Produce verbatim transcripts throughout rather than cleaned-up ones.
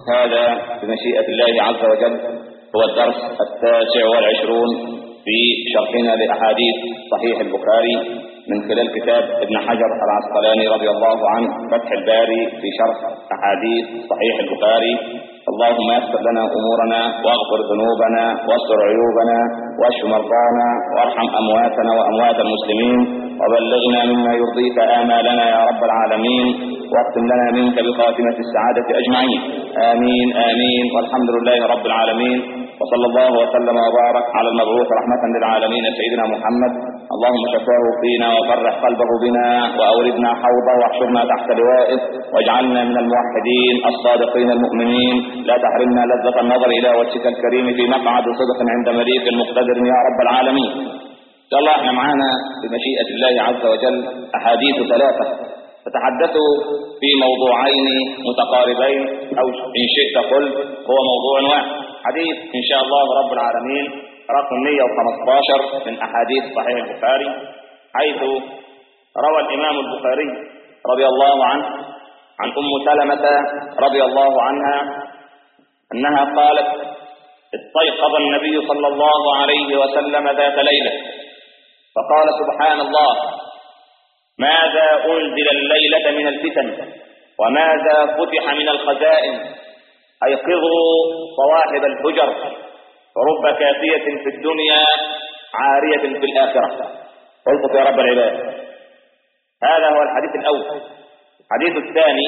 هذا بمشيئة الله عز وجل هو الدرس التاسع والعشرون في شرحنا لأحاديث صحيح البخاري من خلال كتاب ابن حجر العسقلاني رضي الله عنه فتح الباري في شرح أحاديث صحيح البخاري. اللهم يسر لنا أمورنا واغفر ذنوبنا واستر عيوبنا واشف مرضانا وارحم أمواتنا وأموات المسلمين وبلغنا مما يرضيك آمالنا يا رب العالمين واختم لنا منك بخاتمة السعادة أجمعين. آمين آمين والحمد لله رب العالمين، وصلى الله وسلم وبارك على المبعوث رحمة للعالمين سيدنا محمد. اللهم شفاه فينا وفرح قلبه بنا وأوردنا حوضه واحشرنا تحت لوائه واجعلنا من الموحدين الصادقين المؤمنين. لا تحرمنا لذة النظر إلى وجهك الكريم في مقعد صدق عند مليك مقتدر يا رب العالمين. إن شاء الله احنا معانا بمشيئة الله عز وجل أحاديث ثلاثة تتحدث في موضوعين متقاربين، أو إن شئت قل هو موضوع واحد. حديث إن شاء الله رب العالمين رقم مئة وخمسة عشر من أحاديث صحيح البخاري، حيث روى الإمام البخاري رضي الله عنه عن أم سلمة رضي الله عنها أنها قالت: استيقظ النبي صلى الله عليه وسلم ذات ليلة فقال: سبحان الله، ماذا أنزل الليلة من الفتن وماذا فتح من الخزائن، أيقظوا صواحب الحجر فرب كافية في الدنيا عارية في الآخرة. قلت يا رب العباد. هذا هو الحديث الأول. الحديث الثاني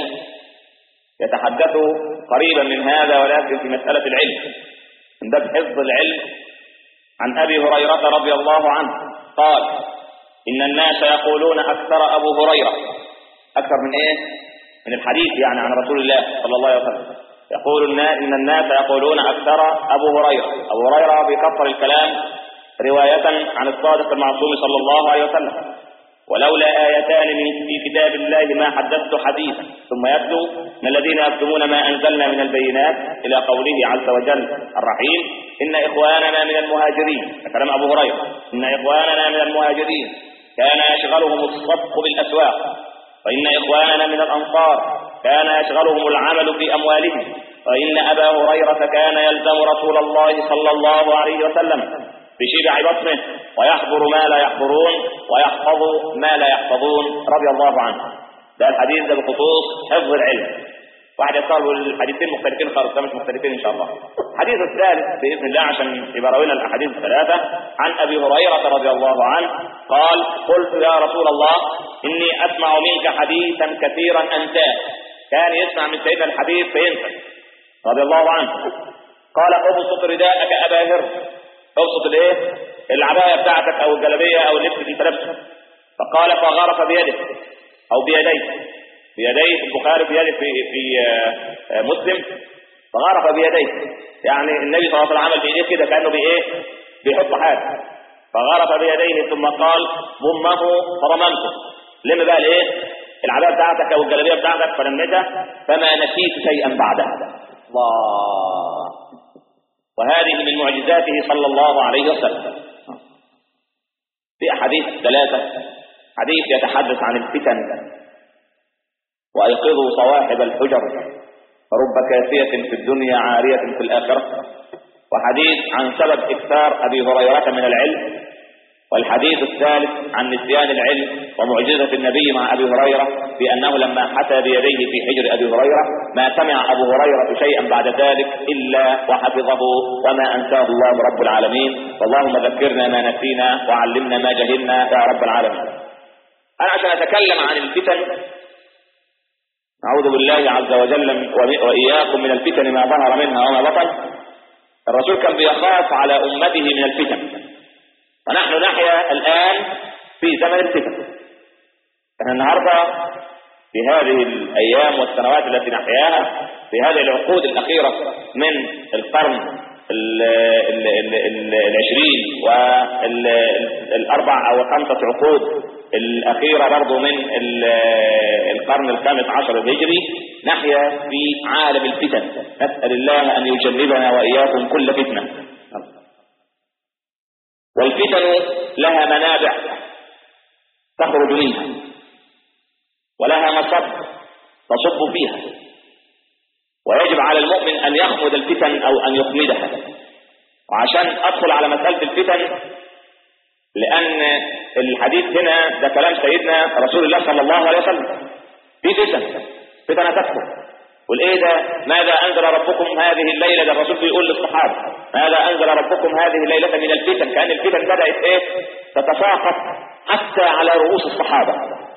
يتحدث قريبا من هذا ولكن في مسألة العلم من باب حفظ العلم، عن أبي هريرة رضي الله عنه قال: إن الناس يقولون أكثر أبو هريرة، أكثر من إيه؟ من الحديث يعني عن رسول الله صلى الله عليه وسلم. يقول إن الناس يقولون أكثر أبو هريرة. أبو هريرة بكثر الكلام رواية عن الصادق المعصوم صلى الله عليه وسلم. ولولا آيتان في كتاب الله ما حدثت حديثا. ثم يتلو من الذين يكتمون ما أنزلنا من البينات إلى قوله عز وجل الرحيم: إن إخواننا من المهاجرين. كلام أبو هريرة: إن إخواننا من المهاجرين كان يشغلهم الصدق بالأسواق، وإن إخواننا من الأنصار كان يشغلهم العمل في أموالهم، وإن أبا هريرة كان يلزم رسول الله صلى الله عليه وسلم بشبع بطنه ويحضر ما لا يحضرون ويحفظ ما لا يحفظون رضي الله عنه. ده الحديث ده بخصوص حفظ العلم. واحد يقول الحديثين مختلفين خالص، ده مش مختلفين إن شاء الله. الحديث الثالث بإذن الله عشان يبقى راوينا الأحاديث الثلاثة، عن أبي هريرة رضي الله عنه قال: قلت يا رسول الله إني أسمع منك حديثا كثيرا أنساه. كان يسمع من سيدنا الحديث فينسى رضي الله عنه. قال: ابسط رداءك أبا هر. ابسط الايه؟ العباية بتاعتك او الجلابية او اللبس اللي انت لابسه. فقال: فغرف بيده او بيديه، بيديه في البخاري بيده في في مسلم. فغرف بيديه يعني النبي صلى الله عليه وسلم عمل بايديه كده كانه بايه؟ بيحط حاجه. فغرف بيديه ثم قال: ضمه فرممته. لم بقى الايه؟ العباية بتاعتك او الجلابية بتاعتك فلمتها، فما نسيت شيئا بعدها. الله. وهذه من معجزاته صلى الله عليه وسلم. في أحاديث ثلاثة: حديث يتحدث عن الفتن وأيقظوا صواحب الحجر فرب كافية في الدنيا عارية في الآخرة، وحديث عن سبب إكثار أبي هريرة من العلم، والحديث الثالث عن نسيان العلم ومعجزة النبي مع أبي هريرة بأنه لما حتى بيديه في حجر أبي هريرة ما سمع أبو هريرة شيئا بعد ذلك إلا وحفظه وما أنساه الله رب العالمين. اللهم ذكرنا ما نسينا وعلمنا ما جهلنا يا رب العالمين. أنا عشان أتكلم عن الفتن أعوذ بالله عز وجل وإياكم من الفتن ما ظهر منها وما بطن. الرسول كان بيخاف على أمته من الفتن، ونحن نحيا الآن في زمن الفتن. احنا النهاردة في هذه الأيام والسنوات التي نحياها في هذه العقود الأخيرة من القرن العشرين والأربع أو خمسة عقود الأخيرة برضو من القرن الخامس عشر الهجري، نحيا في عالم الفتن. نسأل الله أن يجنبنا وإياكم كل فتنة. والفتن لها منابع تخرج منها، ولها مصب تصب فيها، ويجب على المؤمن أن يخمد الفتن أو أن يخمدها. وعشان أدخل على مسألة الفتن، لأن الحديث هنا ده كلام سيدنا رسول الله صلى الله عليه وسلم، في فتن فتن تكثر. والإيه ده؟ ماذا أنزل ربكم هذه الليلة؟ ده الرسول بيقول للصحابة ماذا أنزل ربكم هذه الليلة من الفتن؟ كأن الفتن بدأت إيه؟ تتساقط حتى على رؤوس الصحابة.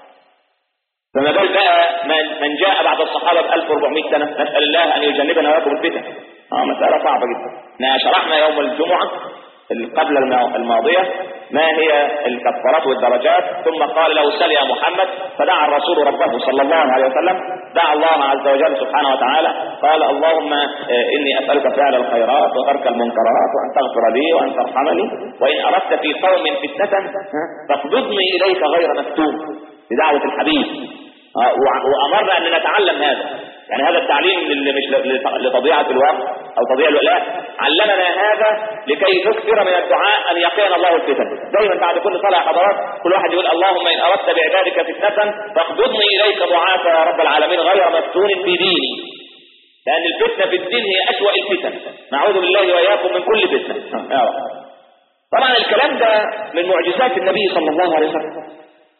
فما بال بقى من جاء بعد الصحابة ب ألف وأربعمائة سنة، نسأل الله أن يجنبنا وياكم الفتن. اه مسألة صعبة جدا. احنا شرحنا يوم الجمعة قبل الماضية ما هي الكفارات والدرجات، ثم قال له سل يا محمد، فدعا الرسول ربه صلى الله عليه وسلم، دعا الله عز وجل سبحانه وتعالى، قال اللهم إني أسألك فعل الخيرات وترك المنكرات وأن تغفر لي وأن ترحمني، وإن أردت في قوم فتنة فاقبضني إليك غير مفتون، بدعوة الحبيب. وأمرنا أن نتعلم هذا، يعني هذا التعليم اللي مش لتضييع الوقت أو تضييع الوقت، علمنا هذا لكي نكثر من الدعاء أن يقينا الله الفتن. دايما بعد كل صلاة حضرات كل واحد يقول اللهم إن أردت بعبادك فتنة فاقبضني إليك ضعافا يا رب العالمين غير مفتون في ديني، لأن الفتنة في الدين هي أسوأ الفتن، نعوذ بالله وإياكم من كل فتنة. طبعا الكلام ده من معجزات النبي صلى الله عليه وسلم.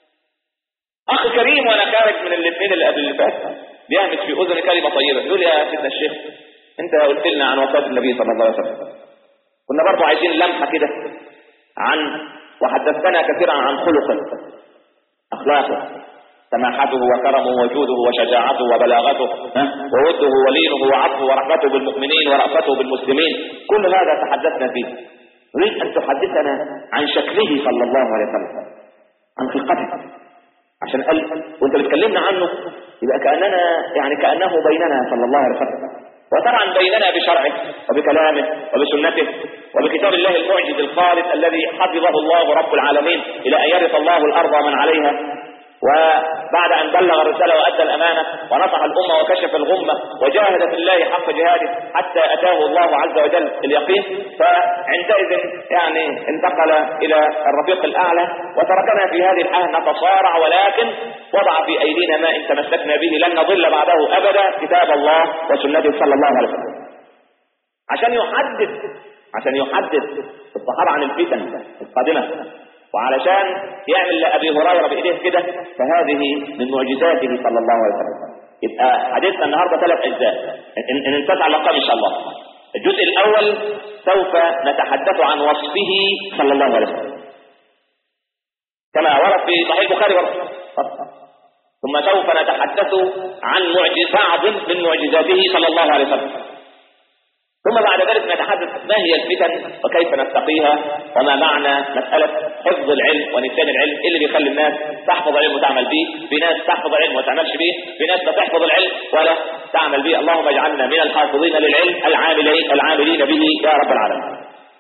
أخ كريم وأنا خارج من الاثنين اللي قبل اللي فات بيهمس في أذن كلمة طيبة، يقول يا سيدنا الشيخ أنت قلت لنا عن وفاة النبي صلى الله عليه وسلم، كنا برضو عايزين لمحة كده عن، وحدثتنا كثيرا عن خلقه، أخلاقه، سماحته وكرمه وجوده وشجاعته وبلاغته ووده ولينه وعطفه ورحمته بالمؤمنين ورأفته بالمسلمين، كل هذا تحدثنا فيه. نريد أن تحدثنا عن شكله صلى الله عليه وسلم، عن خلقته، عشان قال وانت بتكلمنا عنه يبقى كأننا يعني كأنه بيننا صلى الله عليه وسلم، وطبعا بيننا بشرعه وبكلامه وبسنته وبكتاب الله المعجز الخالد الذي حفظه الله رب العالمين إلى أن يرث الله الأرض ومن عليها. وبعد أن بلغ الرسالة وأدى الأمانة ونصح الأمة وكشف الغمة وجاهد في الله حق جهاده حتى أتاه الله عز وجل اليقين، فعندئذ يعني انتقل إلى الرفيق الأعلى وتركنا في هذه الحالة نتصارع، ولكن وضع في أيدينا ما إن تمسكنا به لن نضل بعده أبدا، كتاب الله وسنته صلى الله عليه وسلم. عشان يحدث عشان يحدث الصحابة عن الفتن القادمة، وعلشان يعمل لأبي هريرة بإيديه كده، فهذه من معجزاته صلى الله عليه وسلم. يبقى حديثنا النهاردة ثلاث أجزاء إن انتزع اللقاء إن شاء الله. الجزء الأول سوف نتحدث عن وصفه صلى الله عليه وسلم كما ورد في صحيح البخاري ورد. ثم سوف نتحدث عن معجز بعض من معجزاته صلى الله عليه وسلم. ثم بعد ذلك نتحدث ما هي الفتن وكيف نتقيها، وما معنى مسألة حفظ العلم ونسيان العلم، اللي بيخلي الناس تحفظ علم وتعمل به، في ناس تحفظ علم وتعملش به، في ناس لا تحفظ العلم ولا تعمل به. اللهم اجعلنا من الحافظين للعلم العاملين العاملين به يا رب العالمين.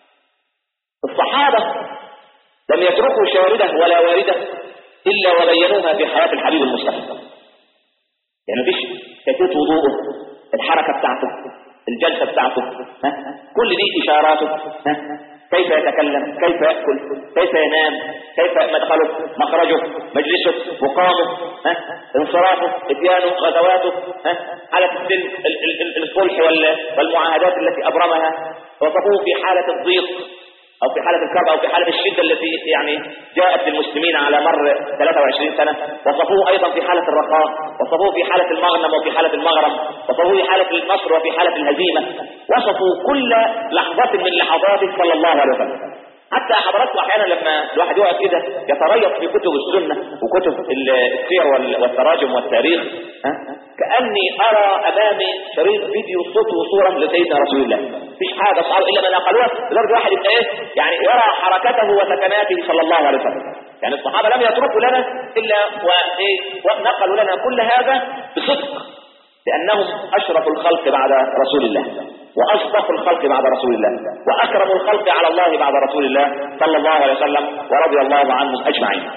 الصحابة لم يتركوا شاردة ولا واردة إلا وبينوها في حياة الحبيب المصطفى. يعني مفيش كيفية وضوءه، الحركة بتاعته، الجلسة بتاعته، ها؟ كل دي إشاراته، ها؟ كيف يتكلم، كيف يأكل، كيف ينام، كيف مدخله، مخرجه، مجلسه، مقامه، ها؟ انصرافه، اتيانه، غزواته، ها؟ حالة السن، الصلح والمعاهدات التي أبرمها، وصفوه في حالة الضيق أو في حالة الكرب أو في حالة الشدة التي يعني جاءت للمسلمين على مر ثلاثة وعشرين سنة، وصفوه أيضا في حالة الرخاء، وصفوه في حالة المغنم وفي حالة المغرم، وصفوه في حالة النصر وفي حالة الهزيمة، وصفوا كل لحظة من لحظاته صلى الله عليه وسلم. حتى حضراتكم أحيانا لما الواحد يقعد كده يتريث في كتب السنة وكتب السير والتراجم والتاريخ، ها؟ كأني أرى أمامي شريط فيديو صوت وصورة لسيدنا رسول الله، مفيش حاجة صعب إلا ما نقلوها، لدرجة واحد يبقى إيه يعني يرى حركته وسكناته صلى الله عليه وسلم. يعني الصحابة لم يتركوا لنا إلا وإيه ونقلوا لنا كل هذا بصدق، لأنهم أشرف الخلق بعد رسول الله، وأصدق الخلق بعد رسول الله، وأكرم الخلق على الله بعد رسول الله صلى الله عليه وسلم، ورضي الله عنهم أجمعين.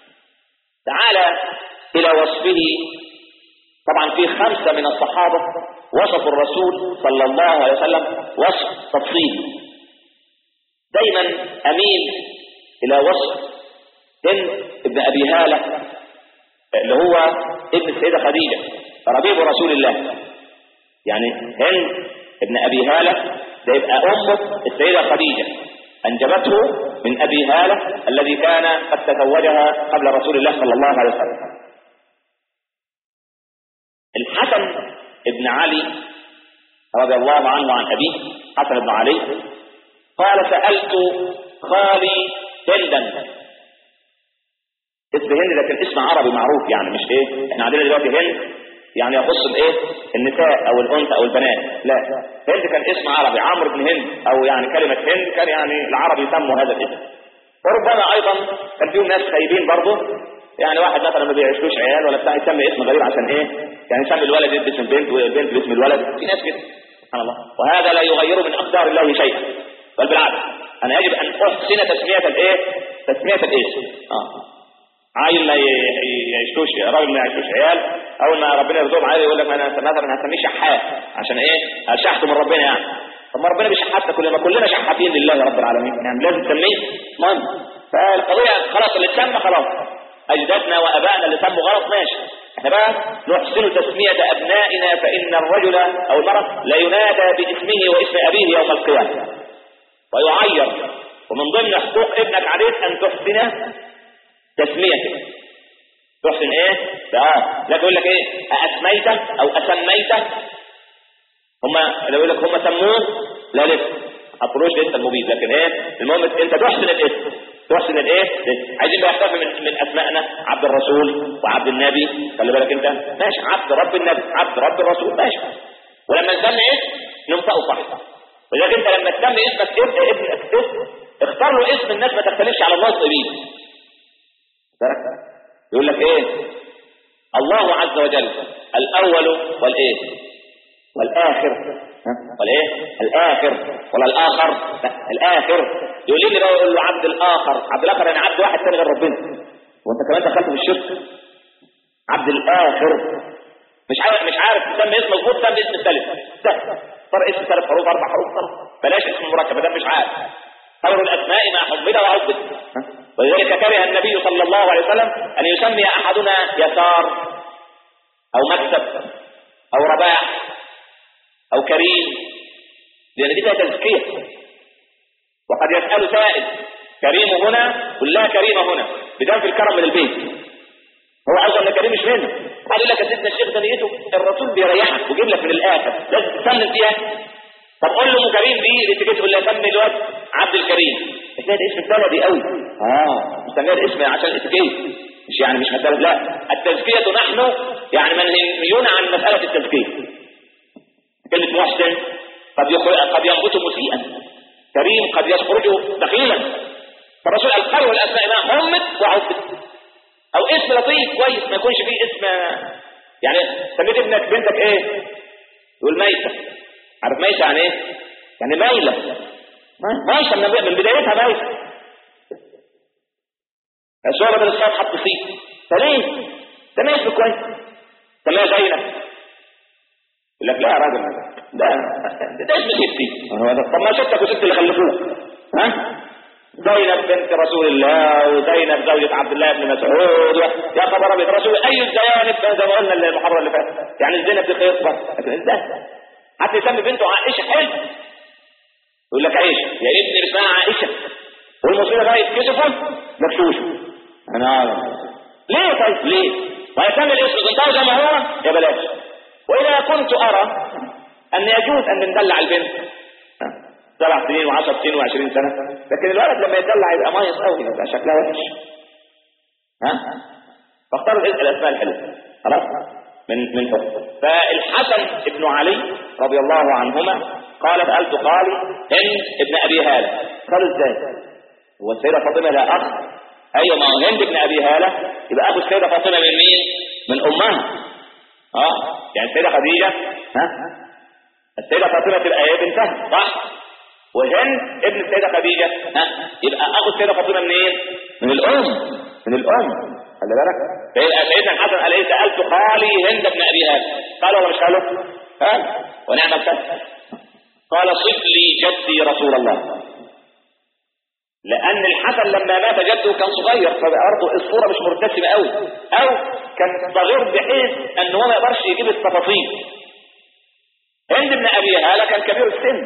تعالى إلى وصفه. طبعا في خمسة من الصحابة وصفوا الرسول صلى الله عليه وسلم وصف تفصيلي. دايما أميل إلى وصف هند ابن أبي هالة اللي هو ابن السيدة خديجة ربيب رسول الله، يعني هند ابن ابي هالة ده يبقى امه السيدة خديجة انجبته من ابي هالة الذي كان قد تزوجها قبل رسول الله صلى الله عليه وسلم. الحسن ابن علي رضي الله عنه عن ابيه حسن بن علي قال سألت خالي هندا. اسم هند ده كان اسم عربي معروف يعني مش ايه احنا عندنا دلوقتي هند يعني يخص الايه النساء او الانثى او البنات، لا هند كان اسم عربي عمرو بن هند او يعني كلمة هند كان يعني العرب يسموا هذا الاسم. وربما ايضا كان فيهم ناس خايبين برضه يعني واحد مثلا ما بيعيشلوش عيال ولا بتاع يسمي اسم غريب عشان ايه يعني يسمي الولد باسم البنت والبنت باسم الولد، في ناس كده سبحان الله. وهذا لا يغير من اقدار الله شيئا بل بالعكس انا يجب ان احسن تسمية الايه تسمية الاسم. اه عيل ما يعيشلوش راجل ما يعيشلوش عيال اول ما ربنا يرزقهم عيل يقول لك انا مثلا هسميه شحات عشان ايه اشحته من ربنا يعني. طب ما ربنا بيشحتنا كلنا كلنا شحاتين لله رب العالمين يعني لازم تسميه مهم. فالقضيه خلاص اللي اتسمى خلاص اجدادنا وابائنا اللي سموا غلط ماشي احنا بقى نحسن تسمية ابنائنا فان الرجل او المرأة لا ينادى باسمه واسم ابيه يوم القيامة ويعير. ومن ضمن حقوق ابنك عليك ان تحسن تسميته. تحسن ايه اه لا تقول لك ايه اسميته او اسميته هما اللي يقول لك هما سموه لا لسه حطلوش لسه المبيد لكن ايه المهم انت تحسن الاسم تحسن الايه عايزين بقى يحتفل من, من اسمائنا عبد الرسول وعبد النبي خلي بالك انت ماشي عبد رب النبي عبد رب الرسول ماشي. ولما نسمي اسم ننطقه صح. ولذلك انت لما تسمي اسمك ابن ابنك اسم اختار له اسم الناس ما تختلفش على النص بيه. يقول لك ايه الله عز وجل الاول والايه والاخر والايه الاخر ولا الاخر لا الاخر. يقول لي بقى يقول له عبد الاخر عبد الاخر يعني عبد واحد ثاني غير ربنا وانت كمان دخلت في الشرك. عبد الاخر مش عارف مش عارف تسمي اسم مظبوط سمي اسم الثالث فرق اسم ثلاث حروف اربع حروف بلاش اسم مركب ده مش عارف. خير الاسماء ما حبب وعبد. ولذلك كره النبي صلى الله عليه وسلم ان يسمي احدنا يسار او مكتب او رباح او كريم لان دي فيها تزكيه. وقد يسأل سائل كريم هنا ولا كريم هنا بدون في الكرم من البيت هو عاوز ان كريم مش منه. قال لك يا سيدنا الشيخ ده نيته الرسول بيريحك ويجيب لك من الاخر لازم تسمن فيها. طب قول له كريم دي اللي تيجي تقول لي سمي الواد عبد الكريم اسمها اسم بلدي قوي اه مسميها الاسم عشان التزكيه مش يعني مش مساله لا التزكيه نحن يعني منهيون عن مساله التزكيه. كلمه محسن قد قد ينبت مسيئا كريم قد يخرج دخيلا. فالرسول قال خير الاسماء ما حمد وعبد او اسم لطيف كويس ما يكونش فيه اسم يعني سميت ابنك بنتك ايه يقول ميته. عارف ميته يعني ايه يعني ميله ميته من بدايتها ميته الصورة من الصوت حط فيه فليه ده ما اسم كويس سميها زينب يقول لك لا يا راجل ده ده اسم ستي طب ما ستك وست اللي خلفوك ها زينب بنت رسول الله وزينب زوجة عبد الله بن مسعود يا خبر ابيض رسول اي الزيانب زي ما قلنا المحاضرة اللي فاتت يعني الزينب دي خيط بس لكن ازاي حتى يسمي بنته عائشة حلو يقول لك عائشة يا ابني اسمها عائشة والمصيبة بقى يتكسفوا مكشوش انا ليه طيب ليه ما يسمي الاسم زنطاو زي ما هو يا بلاش. واذا كنت ارى ان يجوز ان ندلع البنت سبع سنين وعشر سنين وعشرين سنة لكن الولد لما يدلع يبقى مايص قوي يبقى شكلها وحش ها فاختاروا الاسماء الحلوة خلاص من من حكم. فالحسن ابن علي رضي الله عنهما قال سألت قالي هند ابن ابي هالة. قالوا ازاي هو السيدة فاطمة لا اخ ايوه ما هو هند ابن ابي هالة يبقى اخو السيدة فاطمة من مين من امها اه يعني السيدة خديجة ها السيدة فاطمة تبقى ايه بنتها صح وهند ابن السيدة خديجة ها يبقى اخو السيدة فاطمة من ايه من الام من الام خلي بالك. سيدنا الحسن قال ايه سألت قالي هند ابن ابي هالة قال ولا مش قالوا قال ونعم الفتح قال صف لي جدي رسول الله لان الحسن لما مات جده كان صغير فبرضه الصورة مش مرتسمة قوي او كان صغير بحيث ان هو ما يقدرش يجيب التفاصيل كبير السن،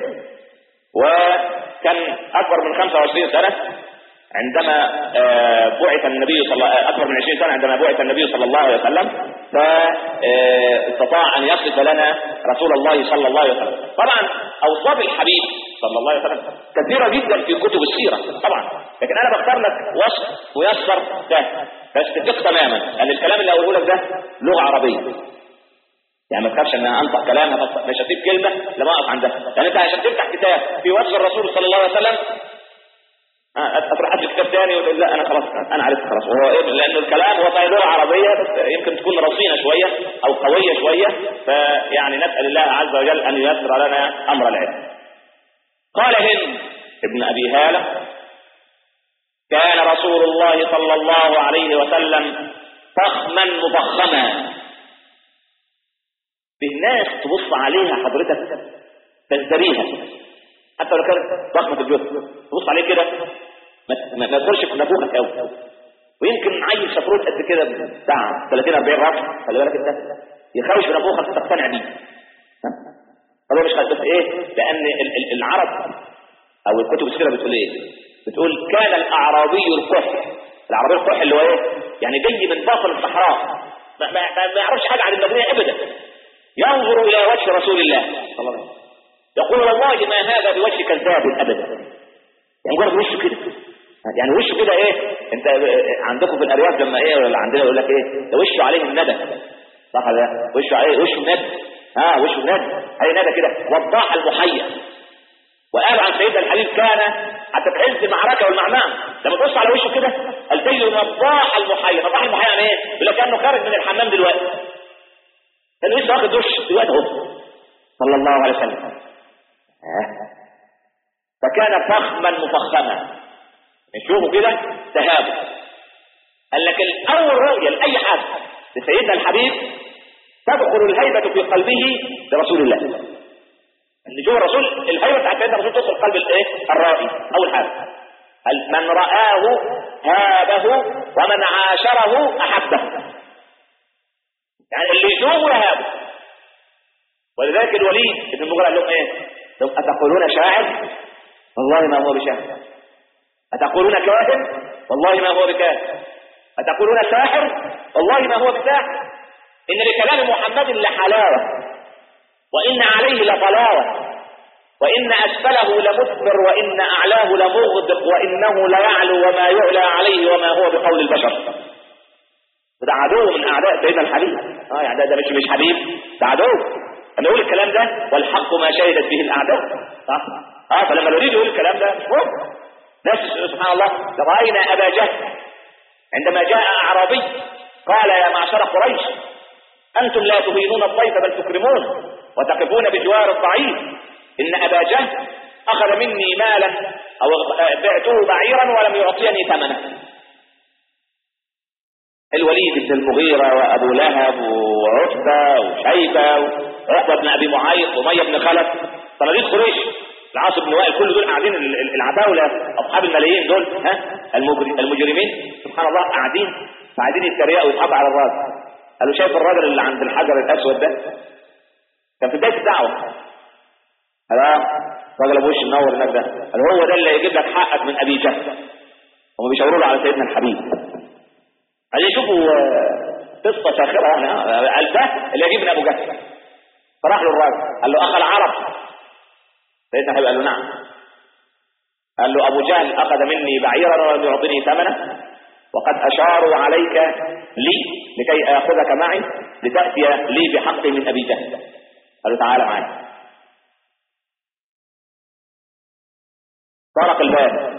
وكان أكبر من خمسة وعشرين سنة عندما بعث النبي صلى الله أكبر من عشرين سنة عندما بعث النبي صلى الله عليه وسلم، فاستطاع أن يصف لنا رسول الله صلى الله عليه وسلم. طبعا أوصاف الحبيب صلى الله عليه وسلم كثيرة جدا في كتب السيرة طبعا، لكن أنا بختار لك وصف ميسر ده بس تثق تماما أن الكلام اللي أقوله لك ده لغة عربية، يعني ما تخافش ان انطق كلام مش هسيب كلمه لما اقف عندها، يعني انت عشان تفتح كتاب في وصف الرسول صلى الله عليه وسلم اطرح لك كتاب ثاني وتقول لا انا خلاص انا عرفت خلاص هو ايه، لان الكلام هو صحيح لغه عربيه بس يمكن تكون رصينه شويه او قويه شويه، فيعني نسال الله عز وجل ان ييسر لنا امر العلم. قال هند ابن ابي هاله: كان رسول الله صلى الله عليه وسلم فخما مفخما. بالناس تبص عليها حضرتك تزدريها حتى لو كانت ضخمه الجسم، تبص عليه كده ما تدخلش في نافوخك قوي، ويمكن عيل شفروت قد كده بتاع ثلاثين أربعين رقم خلي بالك انت يخرج في نافوخك تقتنع بيه. طبعا مش بس ايه، لان العرب او الكتب السيره بتقول ايه؟ بتقول كان الاعرابي الكح. الاعرابي الكح اللي هو ايه؟ يعني جاي من باطن الصحراء ما, ما, ما يعرفش حاجه عن المدينه ابدا، ينظر الى وجه رسول الله صلى الله عليه وسلم يقول والله ما هذا بوجه كذاب ابدا، يعني مجرد وشه كده، يعني وشه كده ايه، انت عندكم في الارياف لما ايه ولا عندنا يقول لك ايه ده وشه عليه الندى، صح ولا وشه عليه وشه الندى، ها وشه الندى عليه ندى كده، وضاح المحيا. وقال عن سيدنا الحبيب كان حتى في عز المعركه والمعمعه لما تبص على وشه كده الفيل وضاح المحيا. وضاح المحيا يعني ايه؟ يقول لك كانه خارج من الحمام دلوقتي، كان لسه واخد دش دلوقتي اهو صلى الله عليه وسلم. فكان فخما مفخما، نشوفه كده تهابه. قال لك الاول رؤيه لاي حد لسيدنا الحبيب تدخل الهيبه في قلبه لرسول الله. اللي جوه الرسول الهيبه بتاعت سيدنا الرسول تدخل قلب الايه؟ الرائي. اول حاجه من رآه هابه ومن عاشره احبه، يعني اللي يشوفه يهابه. ولذلك الوليد ابن المغيرة قال لهم ايه؟ لهم اتقولون شاعر والله ما هو بشاعر، اتقولون كاهن والله ما هو بكاهن، اتقولون ساحر والله ما هو بساحر. ان لكلام محمد لحلاوه وان عليه لطلاوه وان اسفله لمدبر وان اعلاه لمغدق وانه ليعلو وما يعلى عليه وما هو بقول البشر. ده عدو من اعداء سيدنا الحبيب. اه يعني ده, ده مش مش حبيب، ده عدو. لما يقول الكلام ده والحق ما شهدت به الاعداء، صح؟ اه فلما نريد يقول الكلام ده مش مهم. ناس سبحان الله راينا ابا جهل عندما جاء اعرابي قال يا معشر قريش انتم لا تهينون الضيف بل تكرمون وتقفون بجوار الضعيف، ان ابا جهل اخذ مني مالا او بعته بعيرا ولم يعطيني ثمنه. الوليد بن المغيرة وابو لهب وعتبة وشيبة وعقبة بن ابي معيط ومية بن خلف صناديق قريش العاص بن وائل كل دول قاعدين العتاولة اصحاب الملايين دول، ها المجرمين سبحان الله قاعدين قاعدين يتريقوا ويضحكوا على الراجل. قالوا شايف الراجل اللي عند الحجر الاسود ده؟ كان في بداية الدعوة. قال اه الراجل ابو وش منور هناك ده، قال هو ده اللي يجيب لك حقك من ابي جهل. هم بيشاوروا له على سيدنا الحبيب. عايزين يشوفوا قصة ساخرة يعني. قال ده اللي يجيب من ابو جهل. فراح له الراجل قال له اخ العرب. سيدنا الحبيب قال له نعم. قال له ابو جهل اخذ مني بعيرا ولم يعطني ثمنه وقد اشاروا عليك لي لكي اخذك معي لتأتي لي بحق من ابي جهل. قال له تعالى معي. طرق الباب،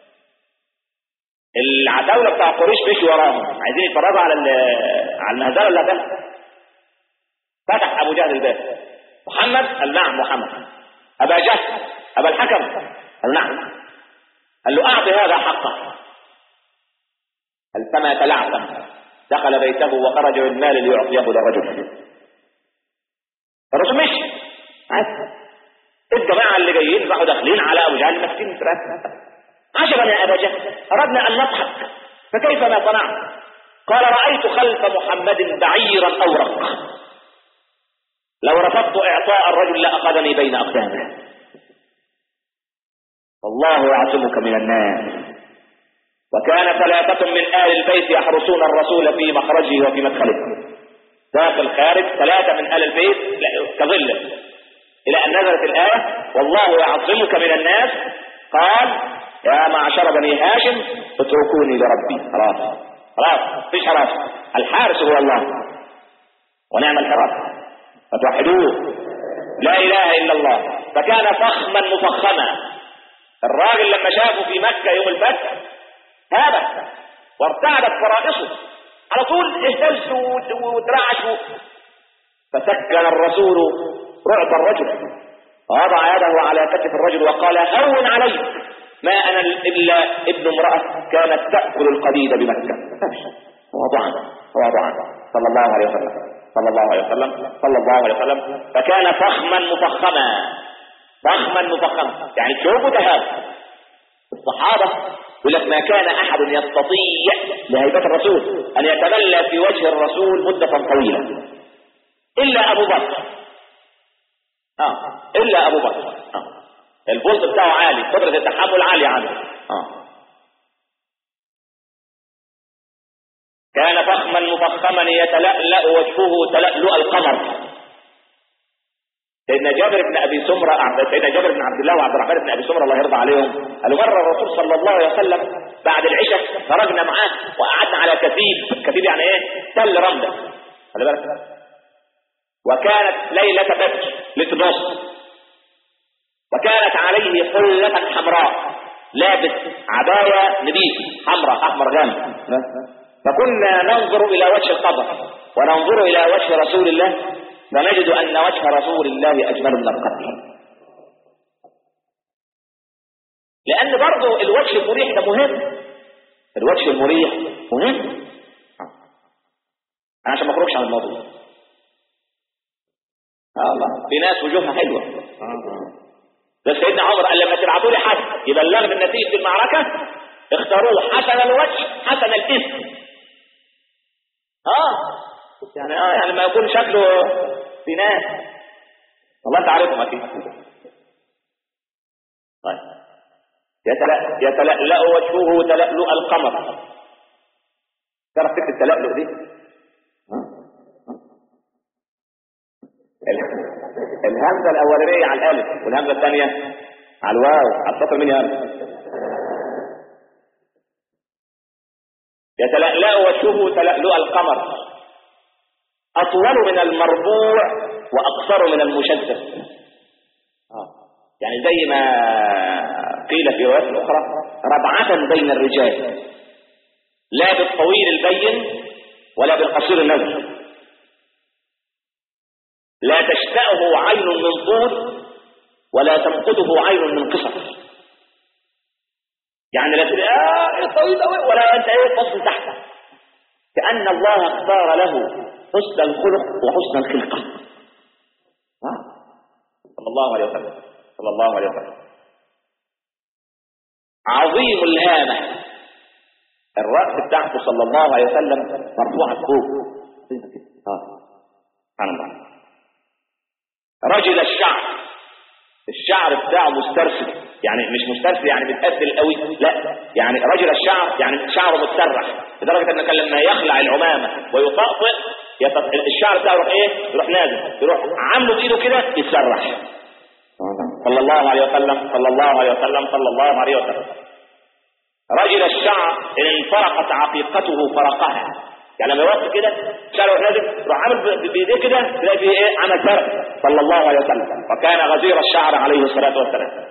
العتاولة بتاع قريش مشي وراهم عايزين يتفرجوا على على المهزله اللي هتحصل. فتح ابو جهل الباب. محمد؟ قال نعم محمد. ابا جهل؟ ابا الحكم؟ قال نعم. قال له اعطي هذا حقه. قال فما تلعثم. دخل بيته وخرج بالمال ليعطيه لرجل. الرجل مشي الجماعه اللي جايين راحوا داخلين على ابو جهل ماسكين ثلاثه. عجبا يا ابا جهل اردنا ان نضحك فكيف ما صنعت؟ قال رايت خلف محمد بعيرا اورق. لو رفضت اعطاء الرجل لاخذني بين اقدامه. والله يعصمك من الناس. وكان ثلاثة من آل البيت يحرسون الرسول في مخرجه وفي مدخله، داخل خارج، ثلاثة من آل البيت كظله، إلى أن نزلت الآية والله يعصمك من الناس. قال يا معشر بني هاشم اتركوني لربي. خلاص خلاص مفيش حراس، الحارس هو الله ونعم الحراس، فتوحدوه لا إله إلا الله. فكان فخما مفخما. الراجل لما شافه في مكة يوم الفتح هابت وارتعدت فرائصه، على طول اهتز وترعش. فسكن الرسول رعب الرجل، ووضع يده على كتف الرجل وقال هون علي، ما انا الا ابن امرأة كانت تأكل القديد بمكة. وضعا وضعا صلى الله عليه وسلم صلى الله عليه وسلم صلى الله عليه وسلم. فكان فخما مفخما، فخما مفخما يعني شوفوا تهاب الصحابة. يقول لك ما كان احد يستطيع لهيبة الرسول ان يتملى في وجه الرسول مدة طويلة الا ابو بكر. اه الا ابو بكر. اه الفولت بتاعه عالي، قدرة التحمل عالية عنه. اه كان فخما مفخما يتلألأ وجهه تلألؤ القمر. سيدنا جابر بن ابي سمره، سيدنا جابر بن عبد الله وعبد الرحمن بن ابي سمره الله يرضى عليهم، قالوا مره الرسول صلى الله عليه وسلم بعد العشاء خرجنا معاه وقعدنا على كثيب، كثيب يعني ايه؟ تل رمله، خلي بالك. وكانت ليله بدر لتبص، وكانت عليه حله حمراء، لابس عبايه نبيذ حمراء احمر غامق. فكنا ننظر الى وجه القبر وننظر الى وجه رسول الله فنجد أن وجه رسول الله أجمل من القبر. لأن برضو الوجه المريح ده مهم، الوجه المريح مهم. أنا عشان ما أخرجش عن الموضوع. آه الله في ناس وجوهها حلوة. ده سيدنا عمر قال لما تبعتوا لي حد يبلغني من نتيجة المعركة اختاروه حسن الوجه حسن الاسم. اه يعني اه يعني ما يكون شكله في ناس والله انت عارفهم اكيد. طيب يتلأ يتلألأ وجهه تلألؤ القمر. تعرف فكرة التلألؤ دي؟ الهمزة الأولانية على الألف والهمزة الثانية على الواو، على السطر مين يا ألف؟ يتلألأ وجهه تلألؤ القمر، أطول من المربوع وأقصر من المشدد. آه. يعني زي ما قيل في روايات أخرى ربعة بين الرجال، لا بالطويل البين ولا بالقصير النزل، لا تشتأه عين من طول ولا تنقضه عين من قصر. يعني لا تقول اه طويل قوي ولا انت ايه فصل تحته، كأن الله اختار له حسن الخلق وحسن الخلقة. آه. صلى الله عليه وسلم صلى الله عليه وسلم. عظيم الهامة، الرأس بتاعته صلى الله عليه وسلم مرفوعة فوق. اه سبحان الله. رجل الشعر، الشعر بتاعه مسترسل، يعني مش مسترسل يعني متقدل قوي، لا يعني رجل الشعر يعني شعره متسرح لدرجة ان كان لما يخلع العمامة ويطأطئ الشعر بتاعه يروح ايه؟ يروح نازل، يروح عامله بايده كده يتسرح. صلى الله عليه وسلم صلى الله عليه وسلم صلى الله عليه وسلم. رجل الشعر ان انفرقت عقيقته فرقها، يعني لما يوقف كده شعره يروح نازل يروح عامل بايديه كده تلاقي فيه ايه؟ عمل فرق صلى الله عليه وسلم. وكان غزير الشعر عليه الصلاة والسلام.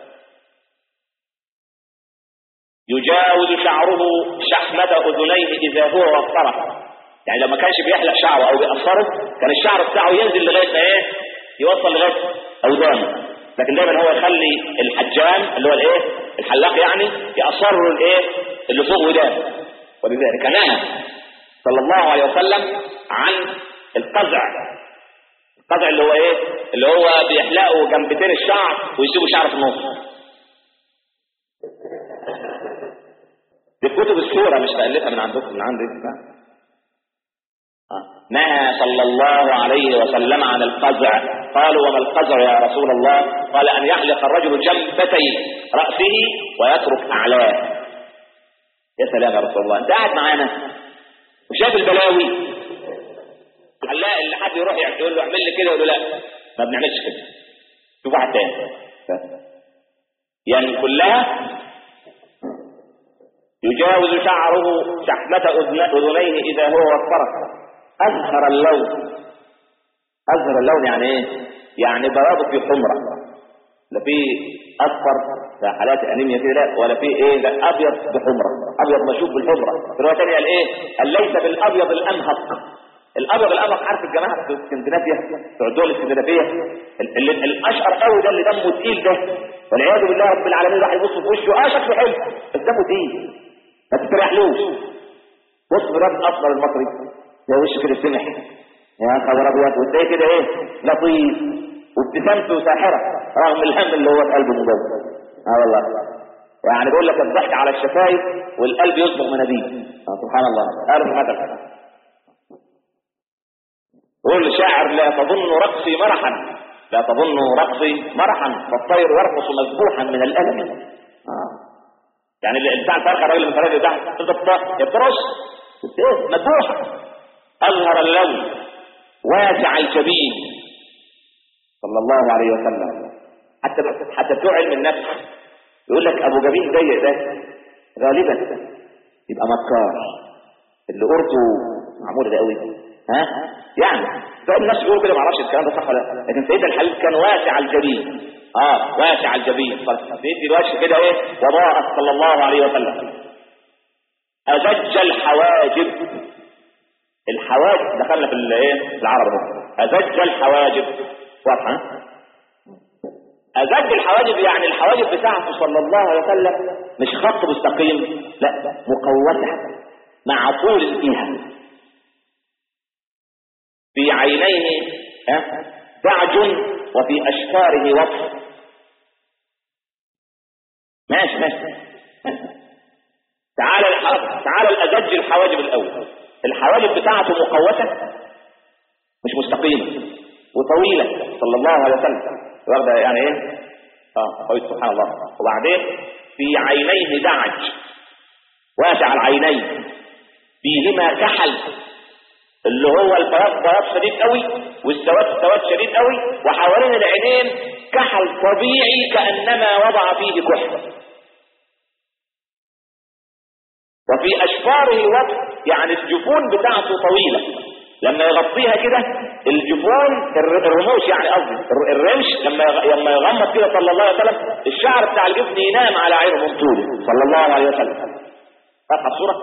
يجاوز شعره شحمة أذنيه إذا هو وفره، يعني لو ما كانش بيحلق شعره أو بيقصره كان الشعر بتاعه ينزل لغاية ما إيه؟ يوصل لغاية أودانه، لكن دايما هو يخلي الحجام اللي هو الإيه؟ الحلاق يعني يقصر الإيه؟ اللي فوق ودانه. ولذلك نهى صلى الله عليه وسلم عن القزع. القزع اللي هو إيه؟ اللي هو بيحلقوا جنبتين الشعر ويسيبوا شعر في النص. دي كتب السورة مش تألفها من عندكم من عندي. آه. نهى صلى الله عليه وسلم عن القزع قالوا وما القذر يا رسول الله؟ قال أن يحلق الرجل جنبتي رأسه ويترك أعلاه. يا سلام يا رسول الله، أنت قاعد معانا وشاف البلاوي، هنلاقي اللي حد يروح يقول له اعمل لي كده، يقول له لا ما بنعملش كده، شوف واحد تاني. يعني كلها يجاوز شعره شحمة أذنيه إذا هو وفرت، أزهر اللون. أزهر اللون يعني إيه؟ يعني بياضه في حمرة، لا في أصفر لا حالات أنيميا كده لا، ولا في إيه، لا أبيض بحمرة، أبيض مشوب بالحمرة. في الرواية الثانية قال إيه؟ قال ليس بالأبيض الأمهق. الأبيض الأمهق عارف الجماعة في اسكندنافيا، في الدول الاسكندنافية الأشقر قوي ده اللي دمه تقيل ده، والعياذ بالله رب العالمين راح يبص في وشه اه شكله حلو بس دمه تقيل ما تستريحلوش. بص في الراجل الأصفر المصري يا وشه كده سمح يا خبر أبيض، وتلاقيه كده إيه لطيف وابتسامته ساحرة رغم الهم اللي هو في قلبه من جوه. اه والله يعني بيقول لك الضحك على الشفايف والقلب يصبغ مناديل. آه سبحان الله. أعرف مثلا قول شاعر لا تظن رقصي مرحا، لا تظن رقصي مرحا فالطير يرقص مذبوحا من الألم. آه. يعني الإنسان فرق الراجل من فرق ده انت بترقص مذبوحا. أظهر اللون واسع الجبين صلى الله عليه وسلم. حتى حتى بتوع علم النفس يقول لك ابو جبين ضيق ده غالبا يبقى مكار، اللي قرطه معمول ده قوي ها يعني ده الناس يقولوا كده، ما اعرفش الكلام ده صح ولا لا، لكن سيدنا الحبيب كان واسع الجبين. اه واسع الجبين، بيدي الوجه كده ايه وضاءت صلى الله عليه وسلم. أزج الحواجب، الحواجب دخلنا في الايه العرب اهو. أزج الحواجب واضحه. أزج الحواجب يعني الحواجب بتاعته صلى الله عليه وسلم مش خط مستقيم، لا مقوسة مع طول فيها. في عينيه دعج وفي أشفاره وصف. ماشي ماشي تعال الحواجب، تعال الأزج الحواجب الأول. الحواجب بتاعته مقوسة مش مستقيمة وطويلة صلى الله عليه وسلم، واخده يعني ايه اه قوي سبحان الله. وبعدين في عينيه دعج واسع العينين، فيهما كحل اللي هو البياض بياض شديد قوي والسواد سواد شديد قوي، وحوالين العينين كحل طبيعي كأنما وضع فيه كحل. وفي أشفاره وضع يعني الجفون بتاعته طويلة، لما يغطيها كده الجفون الرموش يعني قصدي الرمش لما لما يغمض كده صلى الله عليه وسلم الشعر بتاع الجفن ينام على عينه من طوله صلى الله عليه وسلم. فاهم الصورة؟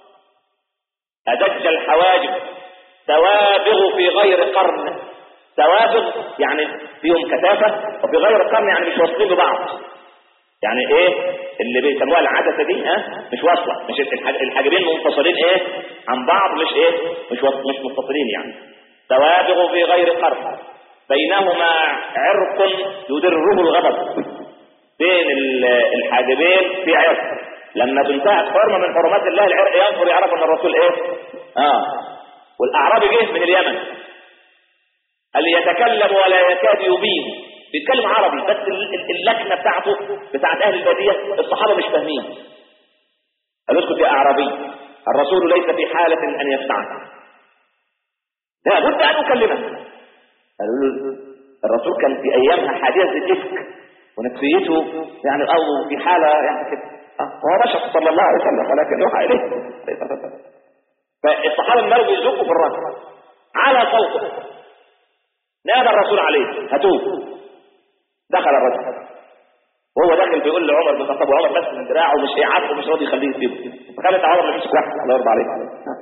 أدج الحواجب توابغ في غير قرن. توابغ يعني فيهم كثافة، وفي غير قرن يعني مش واصلين ببعض. يعني ايه اللي بيسموها العدسة دي ها مش واصلة، مش الحاجبين منفصلين ايه عن بعض، مش ايه مش مش متصلين يعني. توابغ في غير قرن بينهما عرق يدره الغضب. بين الحاجبين في عرق، لما تنتهك حرمة من حرمات الله العرق ينظر يعرف ان الرسول ايه اه. والاعرابي جه من اليمن اللي يتكلم ولا يكاد يبين، بيتكلم عربي بس اللكنة بتاعته بتاعت اهل البادية الصحابة مش فاهمين. قالوا اسكت يا اعرابي الرسول ليس في حالة ان يفتعك، لا بد ان اكلمه. قالوا له الرسول كان في ايامها حادثة الافك ونفسيته يعني او في حالة يعني كده اه هو بشر صلى الله عليه وسلم ولكن يوحى اليه. فالصحابة المروا بيزقوا في الرجل على صوته، نادى الرسول عليه هاتوه. دخل الرجل وهو داخل بيقول لعمر بن الخطاب، وعمر بس من دراعه مش ايه عارفه مش راضي يخليه يسيبه، فخلت عمر اللي يمسك واحد الله يرضى عليه.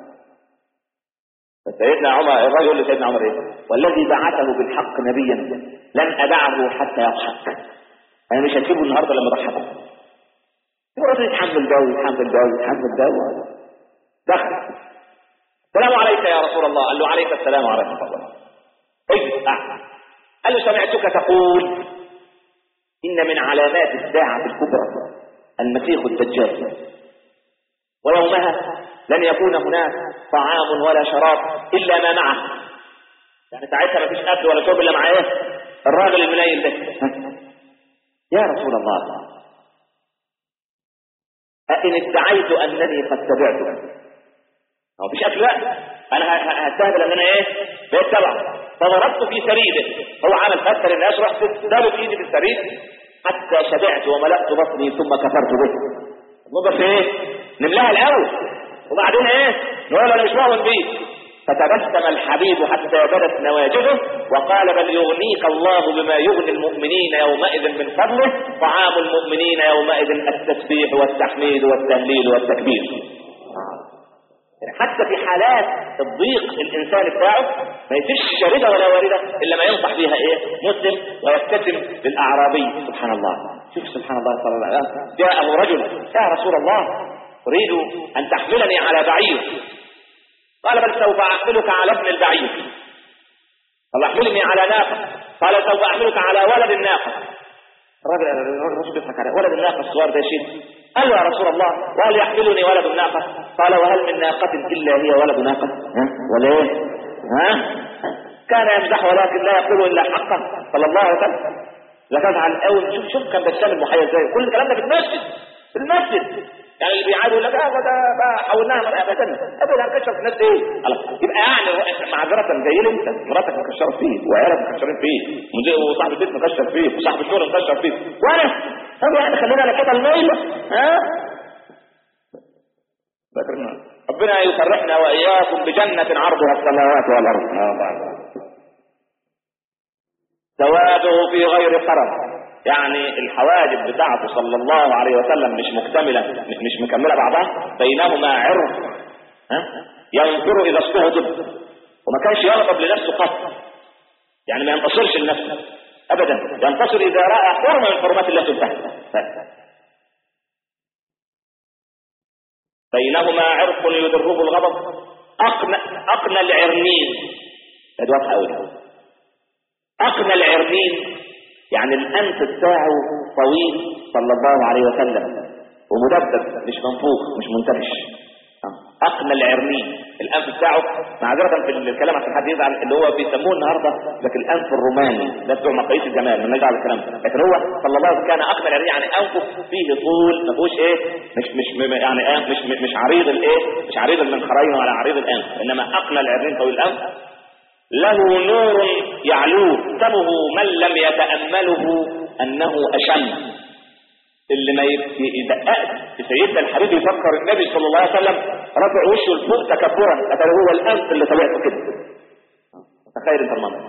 فسيدنا عمر الراجل يقول لسيدنا عمر ايه والذي بعثه بالحق نبيا لن ادعه حتى يضحك، انا مش هسيبه النهارده لما ضحكه. الراجل يتحمل ده ويتحمل ده ويتحمل ده. دخل السلام عليك يا رسول الله، قال له عليك السلام ورحمه الله. اجزع قال له سمعتك تقول إن من علامات الساعة الكبرى المسيح الدجال، ويومها لن يكون هناك طعام ولا شراب إلا ما معه. يعني ساعتها ما فيش أكل ولا شرب إلا مع إيه الراجل المنيل ده يا رسول الله أئن ادعيت أنني قد تبعتك هو مفيش أكل بقى أنا هستهبل أن أنا إيه بيتبع فضربت في سريده هو عمل فتر الناس رحت دابت إيدي في السريد حتى شبعت وملأت بطني ثم كفرت به نضف إيه نملاها الأول وبعدين إيه نقول أنا مش مؤمن بيه فتبسم الحبيب حتى بدت نواجذه وقال بل يغنيك الله بما يغني المؤمنين يومئذ من فضله طعام المؤمنين يومئذ التسبيح والتحميد والتهليل والتكبير. حتى في حالات الضيق الإنسان بتاعه ما يسيبش شاردة ولا واردة إلا ما ينصح بها إيه مسلم ويبتسم للأعرابي. سبحان الله شوف سبحان الله صلى الله عليه وسلم جاءه رجل يا رسول الله أريد أن تحملني على بعير قال بل سوف أحملك على ابن البعير قال احملني على ناقة قال سوف أحملك على ولد الناقة. الراجل الرسول بيضحك عليه ولد الناقة الصغير ده شيء قال يا رسول الله وهل يحملني ولد الناقة قال وهل من ناقة إلا هي ولد ناقة ها ولا ايه ها كان يمزح ولكن لا يقول إلا حقا صلى الله عليه وسلم. لكن عن الأول شوف شوف كان بسام المحيز زي كل الكلام ده في المسجد في المسجد يعني اللي بيعادوا لك اه ده حولناها مرأة ابدا ابدا هنكشر في الناس ايه يبقى يعني معذرة جاي لي انت مراتك مكشرة فيه وعيالك مكشرين فيه وصاحب البيت مكشر فيه وصاحب الشغل مكشر فيه وانا طب يعني خلينا على كده الميلة ها ربنا يفرحنا واياكم بجنة عرضها السماوات والارض ثوابه في غير قرر يعني الحواجب بتاعته صلى الله عليه وسلم مش مكتملة مش مكملة بعضها بينهما عرض ها ينظر إذا استهضب وما كانش يغضب لنفسه قط يعني ما ينتصرش لنفسه أبدا ينتصر إذا رأى حرمة من حرمات الله سبحانه بينهما عرق يدربه الغضب أقنى, أقنى العرنين أدوات أولي أقنى العرنين يعني الأنف بتاعه طويل صلى الله عليه وسلم ومدبب مش منفوخ مش منتفش أقنى العرنين الأنف بتاعه معذرة في الكلام عشان حد يزعل اللي هو بيسموه النهارده لكن الأنف الروماني ده بتوع مقاييس الجمال من نرجع للكلام لكن هو صلى الله عليه وسلم كان أقنى العرنين يعني أنفه فيه طول ما فيهوش إيه مش مش يعني مش مش عريض الإيه مش عريض المنخرين ولا عريض الأنف إنما أقنى العرنين طويل الأنف له نور يعلوه فمه من لم يتأمله أنه أشم اللي ما يدققش سيدنا الحبيب يفكر النبي صلى الله عليه وسلم رفع وشه لفوق تكبرا أتى هو الأنف اللي طلعته كده تخيل انت المنظر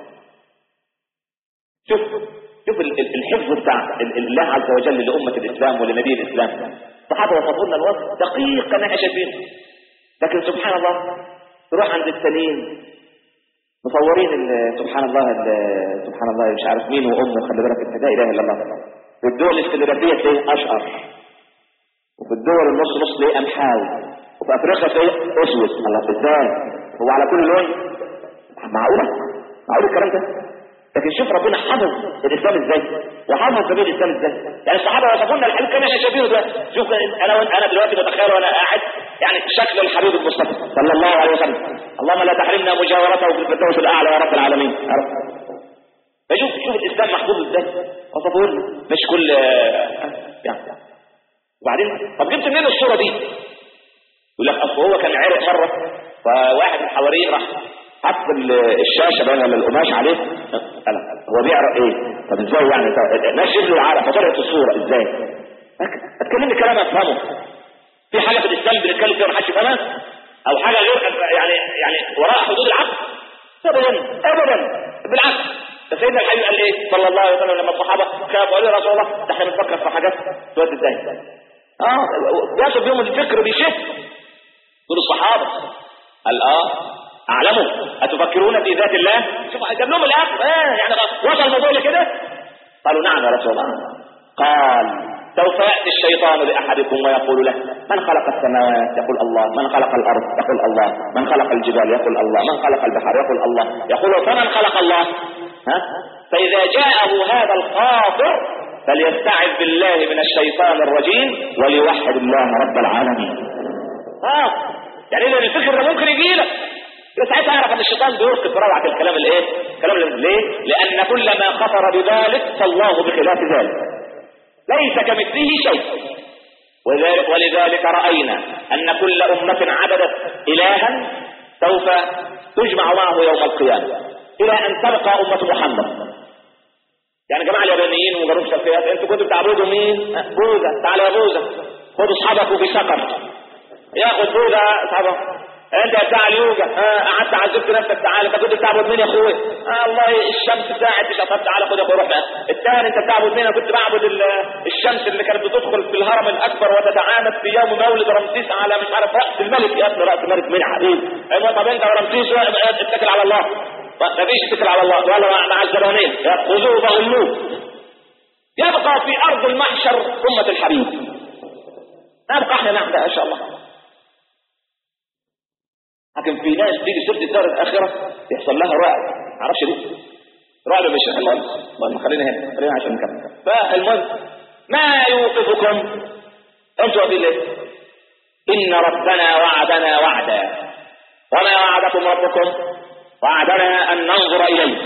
شوف شوف الحفظ بتاع الله عز وجل لأمة الإسلام ولنبي الإسلام الصحابة وصفوا لنا الوصف دقيق نعيش فيه لكن سبحان الله تروح عند التانيين مصورين سبحان الله سبحان الله مش عارف مين وامه خلي بالك انت لا اله الا الله والدول الاسكندنافيه تلاقيه اشقر وفي الدول النص نص تلاقيه امحاوي وفي افريقيا تلاقيه اسود الله ازاي هو على كل لون معقوله معقول الكلام ده لكن شوف ربنا حفظ الاسلام ازاي وحفظ سبيل الاسلام ازاي يعني الصحابه وصفوا لنا الحبيب كان احنا شايفينه ده شوف انا انا دلوقتي بتخيل وانا قاعد يعني شكل الحبيب المصطفى صلى الله عليه وسلم اللهم لا تحرمنا مجاورته في الفردوس الاعلى يا رب العالمين يا رب فشوف شوف الاسلام محفوظ ازاي وصفوا لنا مش كل يعني وبعدين طب جبت منين الصوره دي يقول لك اصل هو كان عرق مره فواحد من حواليه راح حط الشاشه بين القماش عليه هو بيعرق ايه طب ازاي يعني ناس يبلوا العرق فطلعت الصوره ازاي اتكلمني كلام افهمه في حاجه في الاسلام بنتكلم فيها محدش يفهمها او حاجه غير يعني يعني وراء حدود العقل ابدا ابدا بالعكس سيدنا الحبيب قال ايه صلى الله عليه وسلم لما الصحابه خافوا قالوا يا رسول الله ده احنا بنفكر في حاجات تودي ازاي اه ياخد بيهم الفكر بيشف دول الصحابه قال اه اعلموا اتفكرون في ذات الله شوف جاب لهم الاخر اه يعني وصل الموضوع لكده قالوا نعم يا رسول الله قال سوف ياتي الشيطان لاحدكم ويقول له من خلق السماوات يقول الله من خلق الارض يقول الله من خلق الجبال يقول الله من خلق البحر يقول الله يقول فمن خلق الله ها فاذا جاءه هذا الخاطر فليستعذ بالله من الشيطان الرجيم وليوحد الله رب العالمين اه يعني اذا الفكر ده ممكن يجي لك ساعتها اعرف ان الشيطان بيرقص روعه الكلام الايه كلام ليه؟ لأن كل ما خطر بذلك فالله بخلاف ذلك، ليس كمثله شيء. ولذلك رأينا أن كل أمة عبدت إلها سوف تجمع معه يوم القيامة إلى أن تبقى أمة محمد. يعني جماعة اليابانيين وجنوب شرقيات، انتوا كنتوا بتعبدوا مين؟ بوذا. تعالى يا بوذا خدوا اصحابك في سقر، ياخد بوذا اصحابك. انت بتاع اليوجا قعدت عذبت نفسك، تعالى انت كنت بتعبد مين يا اخويا؟ آه الله الشمس بتاعت مش هتعرف، تعالى خد يا اخويا روح بقى. الثاني انت بتعبد مين؟ انا كنت بعبد الشمس اللي كانت بتدخل في الهرم الاكبر وتتعامد في يوم مولد رمسيس على مش عارف راس الملك. يا ابني راس الملك مين يا حبيبي؟ ايوه طب انت ورمسيس اتكل على الله. ما فيش اتكل على الله ولا مع الزبانين، خذوه وغلوه. يبقى في ارض المحشر امة الحبيب، نبقى احنا نعمل ان شاء الله. لكن في ناس تيجي سيره الدار الاخره يحصل لها رعب، ما اعرفش ليه رعب. مش المهم خلينا هنا خلينا عشان نكمل. فالمهم ما يوقفكم انتوا واقفين ليه؟ ان ربنا وعدنا وعدا، وما وعدكم ربكم؟ وعدنا ان ننظر اليه.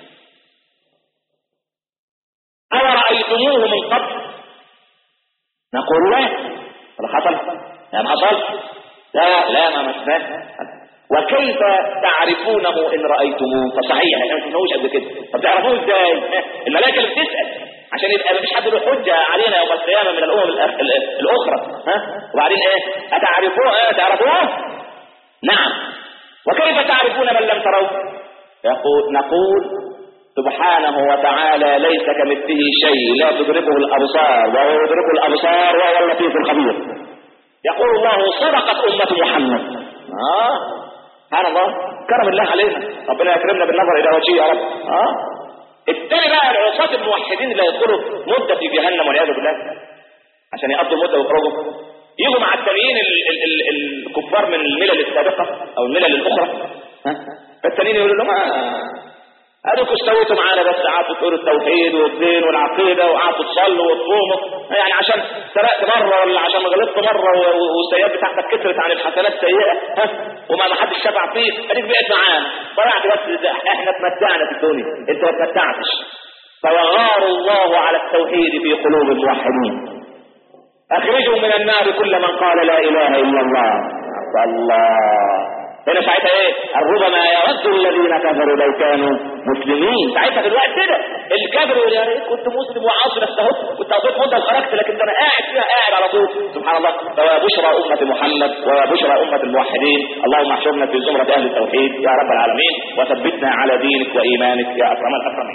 أورأيتموه من قبل؟ نقول لا. هذا حصل؟ لا ما حصل. لا لا ما مسناه. وكيف تعرفونه إن رأيتموه؟ فصحيح احنا ما شفناهوش قبل كده. طب تعرفوه ازاي؟ الملائكة اللي بتسأل عشان يبقى مفيش حد له حجة علينا يوم القيامة من الأمم الأخرى. ها؟ وبعدين ايه؟ أتعرفوه؟ اه تعرفوه؟ نعم. وكيف تعرفون من لم تروه؟ يقول نقول سبحانه وتعالى ليس كمثله شيء لا تدركه الأبصار وهو يدرك الأبصار وهو اللطيف الخبير. يقول الله صدقت أمة محمد. آه سبحان الله، كرم الله علينا، ربنا يكرمنا بالنظر إلى وجهه يا رب. آه الثاني بقى العصاة الموحدين اللي يدخلوا مدة في جهنم والعياذ بالله عشان يقضوا المدة ويخرجوا، يجوا مع التانيين الكفار من الملل السابقة أو الملل الأخرى. فالتانيين يقولوا لهم هذوكوا استويتوا معانا بس قعدتوا تقولوا التوحيد والدين والعقيده وقعدتوا تصلوا وتصوموا، يعني عشان سرقت مره ولا عشان غلطت مره والسيئات بتاعتك كثرت عن الحسنات سيئه، ها وما ما حدش شفع فيك، اديك بقيت معانا ضيعت بس. احنا اتمتعنا في الدنيا انت ما اتمتعتش. فيغار الله على التوحيد في قلوب الموحدين. اخرجوا من النار كل من قال لا اله الا الله. الله هنا ساعتها ايه؟ ربما يود الذين كفروا لو كانوا مسلمين. ساعتها في الوقت كده الكافر يقول يا ريت كنت مسلم وعاصي نفسه كنت قضيت مده وخرجت، لكن انا قاعد فيها قاعد على طول. سبحان الله. فيا بشرى امه محمد ويا بشرى امه الموحدين، اللهم احشرنا في زمره اهل التوحيد يا رب العالمين، وثبتنا على دينك وايمانك يا اكرم الاكرمين.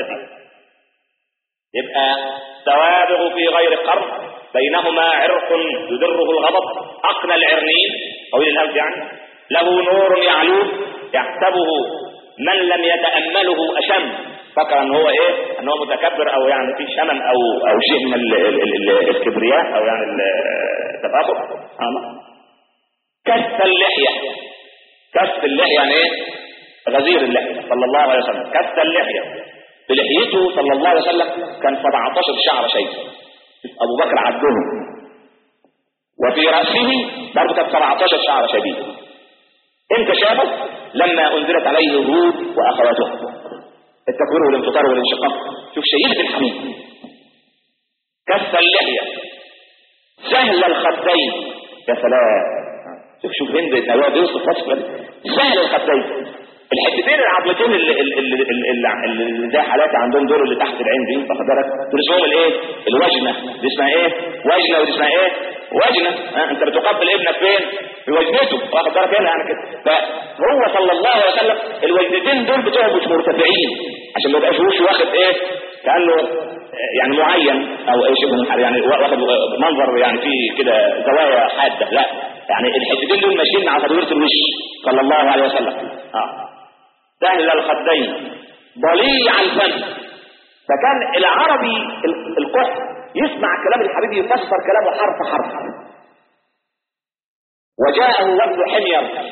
يبقى سوابغ في غير قرن، بينهما عرق يدره الغضب، اقنى العرنين طويل الانف يعني، له نور يعلوه يحسبه من لم يتأمله أشم، فكر ان هو ايه؟ ان هو متكبر او يعني في شمم او او شيء من ال ال ال الكبرياء او يعني التفاخر. كف اللحية، كف اللحية يعني ايه؟ غزير اللحية صلى الله عليه وسلم. كف اللحية بلحيته صلى الله عليه وسلم كان سبعتاشر شعر شيء، ابو بكر عدهم. وفي رأسه برضه كان سبعتاشر شعر شديد. امتى شافه؟ لما انزلت عليه هود واخواته، التكوير والانفطار والانشقاق. شوف شيلة الحميد. كف اللحية سهل الخدين، يا سلام. شوف شوف هند النواب يوصف وصفا سهل الخدين. الحتتين العظمتين اللي اللي اللي اللي زي حالاتي عندهم دول اللي تحت العين دي، واخد بالك؟ دول اسمهم الايه؟ الوجنه. دي اسمها ايه؟ وجنه. ودي اسمها ايه؟ وجنه. ها انت بتقبل ابنك فين؟ في وجنته، واخد بالك هنا يعني كده. فهو صلى الله عليه وسلم الوجنتين دول بتوعه مش مرتفعين عشان ما يبقاش وشه واخد ايه؟ كانه يعني معين او اي شيء يعني واخد منظر يعني فيه كده زوايا حاده، لا يعني الحتتين دول ماشيين مع تدويره الوش صلى الله عليه وسلم. اه سهل الخدين ضليع الفم. فكان العربي القح يسمع كلام الحبيب يفسر كلامه حرف حرف. وجاءه وفد حمير،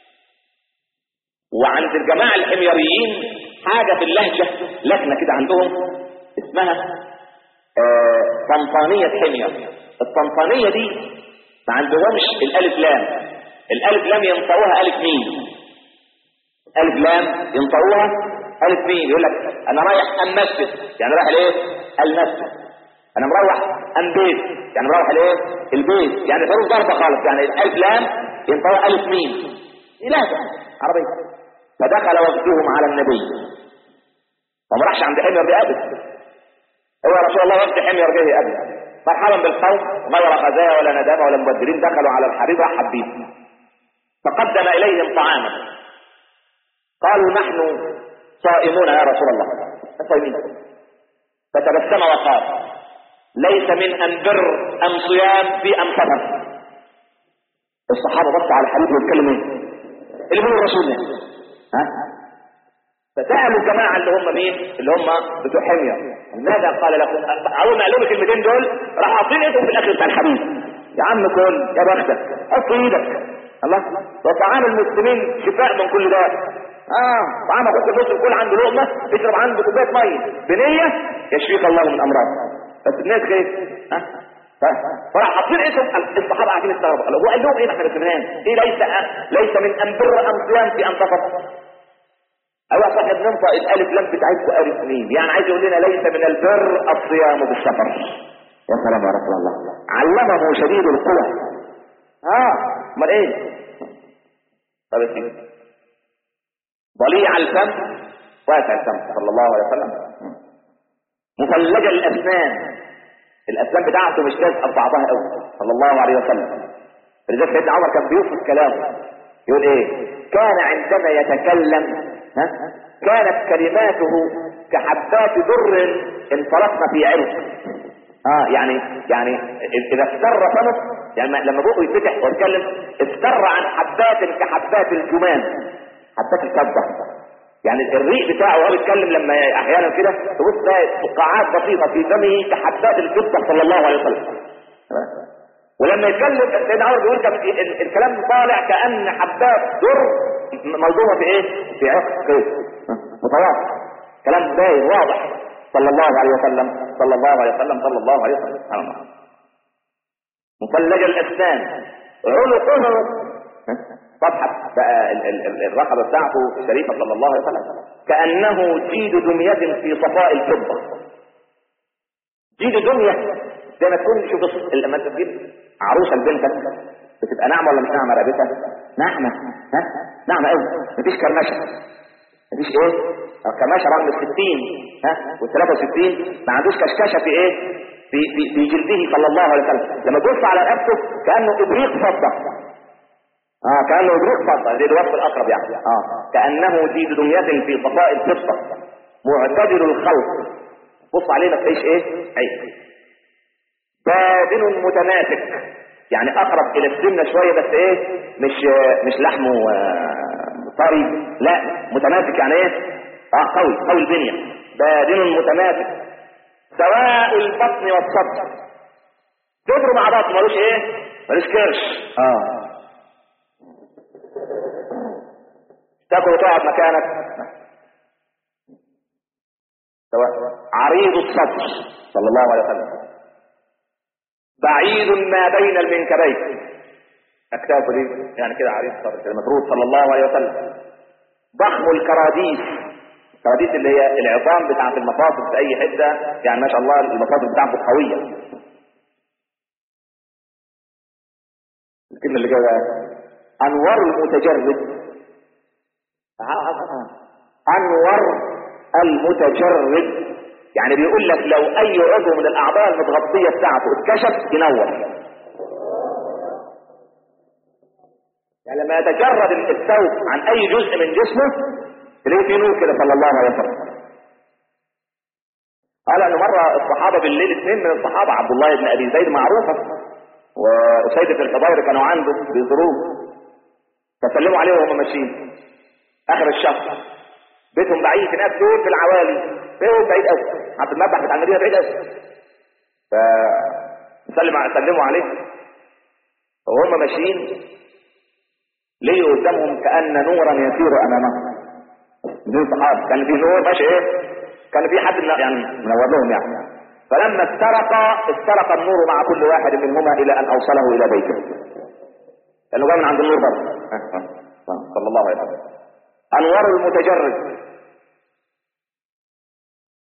وعند الجماعة الحميريين حاجة في اللهجة لكنة كده عندهم اسمها آه طنطانية حمير. الطنطانية دي ما عندهمش الالف لام، الالف لام ينطقوها الف ميم، الف لام ينطقوها ألف مين؟ يقول لك أنا رايح المسجد، يعني رايح لإيه؟ المسجد. أنا مروح أم بيت، يعني مروح لإيه؟ البيت، يعني حروف ضربة خالص، يعني الألف لام ينطق ألف مين. لهجة عربية. فدخل وفدهم على النبي وما راحش عند حمير بأبد. هو رسول الله وفد حمير به أبدا. مرحبا بالقوم غير خزايا ولا ندامة ولا مبدلين، دخلوا على الحبيب وحبيب فقدم إليهم طعاما. قالوا نحن صائمون يا رسول الله. صائمين. فتبسم وقال ليس من أن بر أم صيام في أم سفر. الصحابة بصوا على الحبيب ويتكلموا اللي بيقولوا الرسول ده. ها؟ فسألوا الجماعة اللي هم مين؟ اللي هم بتوع حمير ماذا قال لكم؟ أول ما قالوا الكلمتين دول راح حاطين ايدهم في الأكل بتاع الحبيب. يا عم كل يا بختك حط ايدك. الله وطعام المسلمين شفاء من كل داء. اه طعام اخوك المسلم كل عنده لقمه اشرب عنده كوبايه ميه بنيه يشفيك الله من امراض. بس الناس كيف؟ ها؟ فراح حاطين ايدهم. الصحابه قاعدين يستغربوا. هو قال لهم ايه احنا مسلمين؟ ايه ليس ليس من ان بر ام صيام في ان سفر. ايوه صاحب ننطق الالف لم بتاعتكم الف مين، يعني عايز يقول لنا ليس من البر الصيام بالسفر. يا سلام يا رسول الله. علمه شديد القوى. اه امال ايه؟ طب ايه؟ ضليع الفم واسع الفم صلى الله عليه وسلم. مثلج الاسنان، الاسنان بتاعته مش لازقه ببعضها قوي صلى الله عليه وسلم. لذلك سيدنا عمر كان بيوصف كلامه يقول ايه؟ كان عندما يتكلم ها كانت كلماته كحبات در انطلقنا في عرق. اه يعني يعني اذا استر فمه، يعني لما بقه يفتح ويتكلم استر عن حبات كحبات الجمان، حبات الكبه. يعني الريق بتاعه وهو بيتكلم لما احيانا كده تبص تلاقي فقاعات بسيطه في فمه كحبات الفضه صلى الله عليه وسلم. ولما يتكلم سيدنا عمر بيقول كان الكلام طالع كأن حبات در موضوعه في ايه؟ في عقل كده متواصل، كلام باين واضح صلى الله عليه وسلم صلى الله عليه وسلم صلى الله عليه وسلم. مثلج الاسنان عنقه صفحه بقى الرقبه بتاعته الشريفه صلى الله عليه وسلم كأنه جيد دمية في صفاء الفضه. جيد دمية زي ما تكون شوف لما تجيب عروسه لبنتك بتبقى ناعمه ولا مش ناعمه رقبتها؟ ناعمه. ها ناعمه قوي، مفيش كرمشه، مفيش ايه كرمشه رغم الستين ها والثلاثه وستين ما عندوش كشكشه في ايه في في, في جلده صلى الله عليه وسلم. لما تبص على رقبته كانه ابريق فضه. اه كانه ابريق فضه زي الوصف الاقرب يعني. اه كانه جيد دمية في صفاء الفضه معتدل الخلق. بص عليه ما تلاقيش ايه عيب. بادن متماسك، يعني اقرب الى السنه شويه بس ايه مش مش لحمه طري، لا متماسك يعني ايه اه قوي قوي البنيه. بادن متماسك سواء البطن والصدر، تضرب مع بعض ملوش ايه ملوش كرش. اه تاكل وتقعد مكانك سواء. عريض الصدر صلى الله عليه وسلم بعيد ما بين المنكبين، اكتافه دي يعني كده عريض الصدر كده مفروض صلى الله عليه وسلم. ضخم الكراديس، الكراديس اللي هي العظام بتاعت المفاصل في اي حته، يعني ما شاء الله المفاصل بتاعته قويه. الكلمه اللي جايه انور المتجرد. انور المتجرد يعني بيقول لك لو اي عضو من الاعضاء المتغطيه بتاعته اتكشف ينور. يعني لما يتجرد الثوب عن اي جزء من جسمه تلاقيه فيه نور كده صلى الله عليه وسلم. قال انه مره الصحابه بالليل اثنين من الصحابه عبد الله بن ابي زيد معروفه واسيد بن الحضير كانوا عنده بظروف، فسلموا عليه وهم ماشيين اخر الشهر. بيتهم بعيد هناك دول في العوالي، بيتهم بعيد قوي عند المذبح بتاع المدينه بعيد قوي. فسلم سلموا عليه وهم ماشيين ليه قدامهم كأن نورا يسير امامهم. دي الصحابه كان في نور ماشي ايه، كان في حد يعني منور لهم يعني. فلما استرق استرق النور مع كل واحد منهما الى ان اوصله الى بيته، لانه جاي من عند النور برضه صلى الله عليه وسلم. انوار المتجرد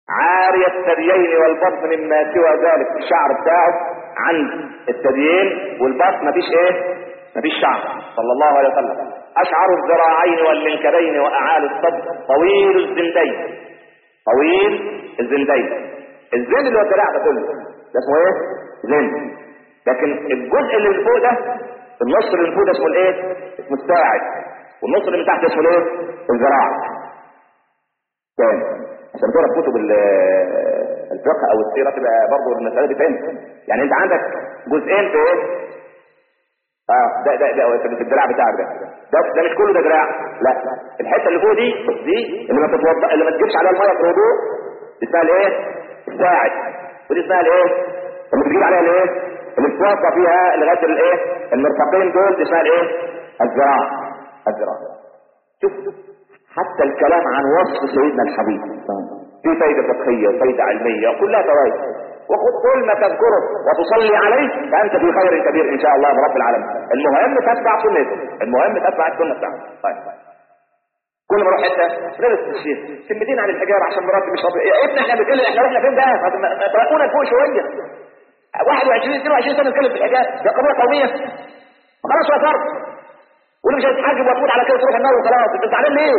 عاري الثديين والبطن مما سوى ذلك، الشعر بتاعه عند الثديين والبطن مفيش ايه؟ مفيش شعر صلى الله عليه وسلم. اشعر الذراعين والمنكبين واعالي الصدر، طويل الزندين، طويل الزندين. الزند اللي هو الدراع ده كله ده اسمه ايه؟ زند. لكن الجزء اللي من فوق ده، النص اللي من فوق ده اسمه الايه؟ اسمه الساعد، والنص اللي من تحت اسمه الايه؟ الذراع. تاني عشان تقرا كتب الفقه او السيره تبقى برضه المساله دي فهمت. يعني انت عندك جزئين في ايه؟ اه ده ده ده في الدراع بتاعك ده ده ده مش كله ده دراع، لا الحته اللي فوق دي دي اللي ما تتوضا اللي ما تجيبش عليها الميه في الوضوء اسمها الايه؟ الساعد. ودي اسمها الايه؟ اللي بتجيب عليها الايه؟ اللي بتوضا فيها لغايه الايه؟ المرفقين دول دي اسمها الايه؟ الذراع. الذراع. شوف حتى الكلام عن وصف سيدنا الحبيب في فايده فقهيه وفايده علميه وكلها فوائد. وخذ كل ما تذكره وتصلي عليه فانت في خير كبير ان شاء الله برب العالمين. المهم تتبع سنته، المهم تتبع السنه بتاعته. طيب كل ما اروح حته نلبس الشيخ كلمتين عن الحجاب عشان مراتي مش راضيه. يا ابني احنا بنتكلم، احنا رحنا فين بقى؟ ترقونا فوق شويه. واحد وعشرين اثنين وعشرين سنه نتكلم في الحجاب، ده قضيه قوميه خلاص هو فرض. واللي مش هيتحجب وتموت على كده تروح النار وخلاص. انت زعلان ليه؟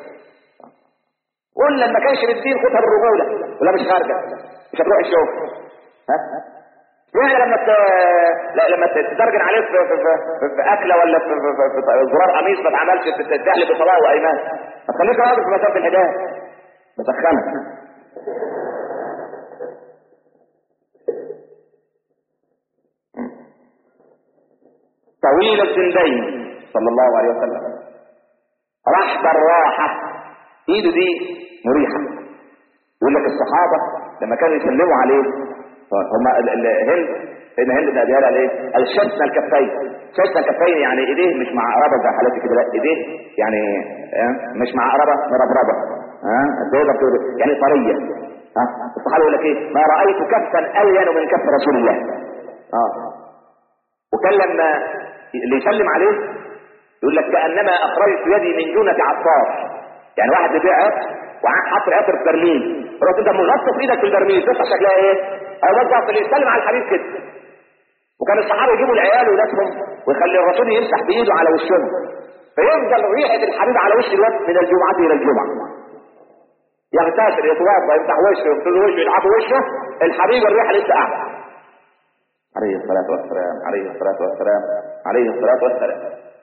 قول لما كانش بالدين خدها بالرجوله ولا مش خارجه مش هتروح الشغل. ها يعني لما ت... لا لما تترجن عليك في, في, في, في اكله ولا في, في, في, في زرار قميص ما اتعملش تتدهل بصلاه وايمان، ما تخليك راجل في مسافه الحجاب بسخنك. طويل الزندين صلى الله عليه وسلم، رحب الراحه، ايده دي مريحه. يقول لك الصحابه لما كانوا يسلموا عليه هم الهند سيدنا هند بن ابي هلال ايه؟ قال شتنا الكفين. شتنا الكفين يعني ايديه مش معقربه زي حالاتي كده، لا ايديه يعني اه مش معقربه مربربه، ها تقدر تقول يعني طريه. ها الصحابه يقول لك ايه؟ ما رايت كفا الين من كف رسول الله. اه وكان لما اللي يسلم عليه يقول لك كانما اخرجت يدي من جنه عطار. يعني واحد بيبيع عطر وحط العطر في برميل، رحت انت مغطس ايدك في البرميل تطلع شكلها ايه؟ او بالظبط اللي يسلم على الحبيب كده. وكان الصحابه يجيبوا العيال ولادهم ويخلي الرسول يمسح بايده على وشهم فيفضل ريحه الحبيب على وش الواد من الجمعه الى الجمعه. يغتسل يتوضا يمسح وشه يغسل وشه يدعك وشه، الحبيب الريحه لسه قاعده. عليه الصلاه والسلام عليه الصلاه والسلام عليه الصلاه والسلام.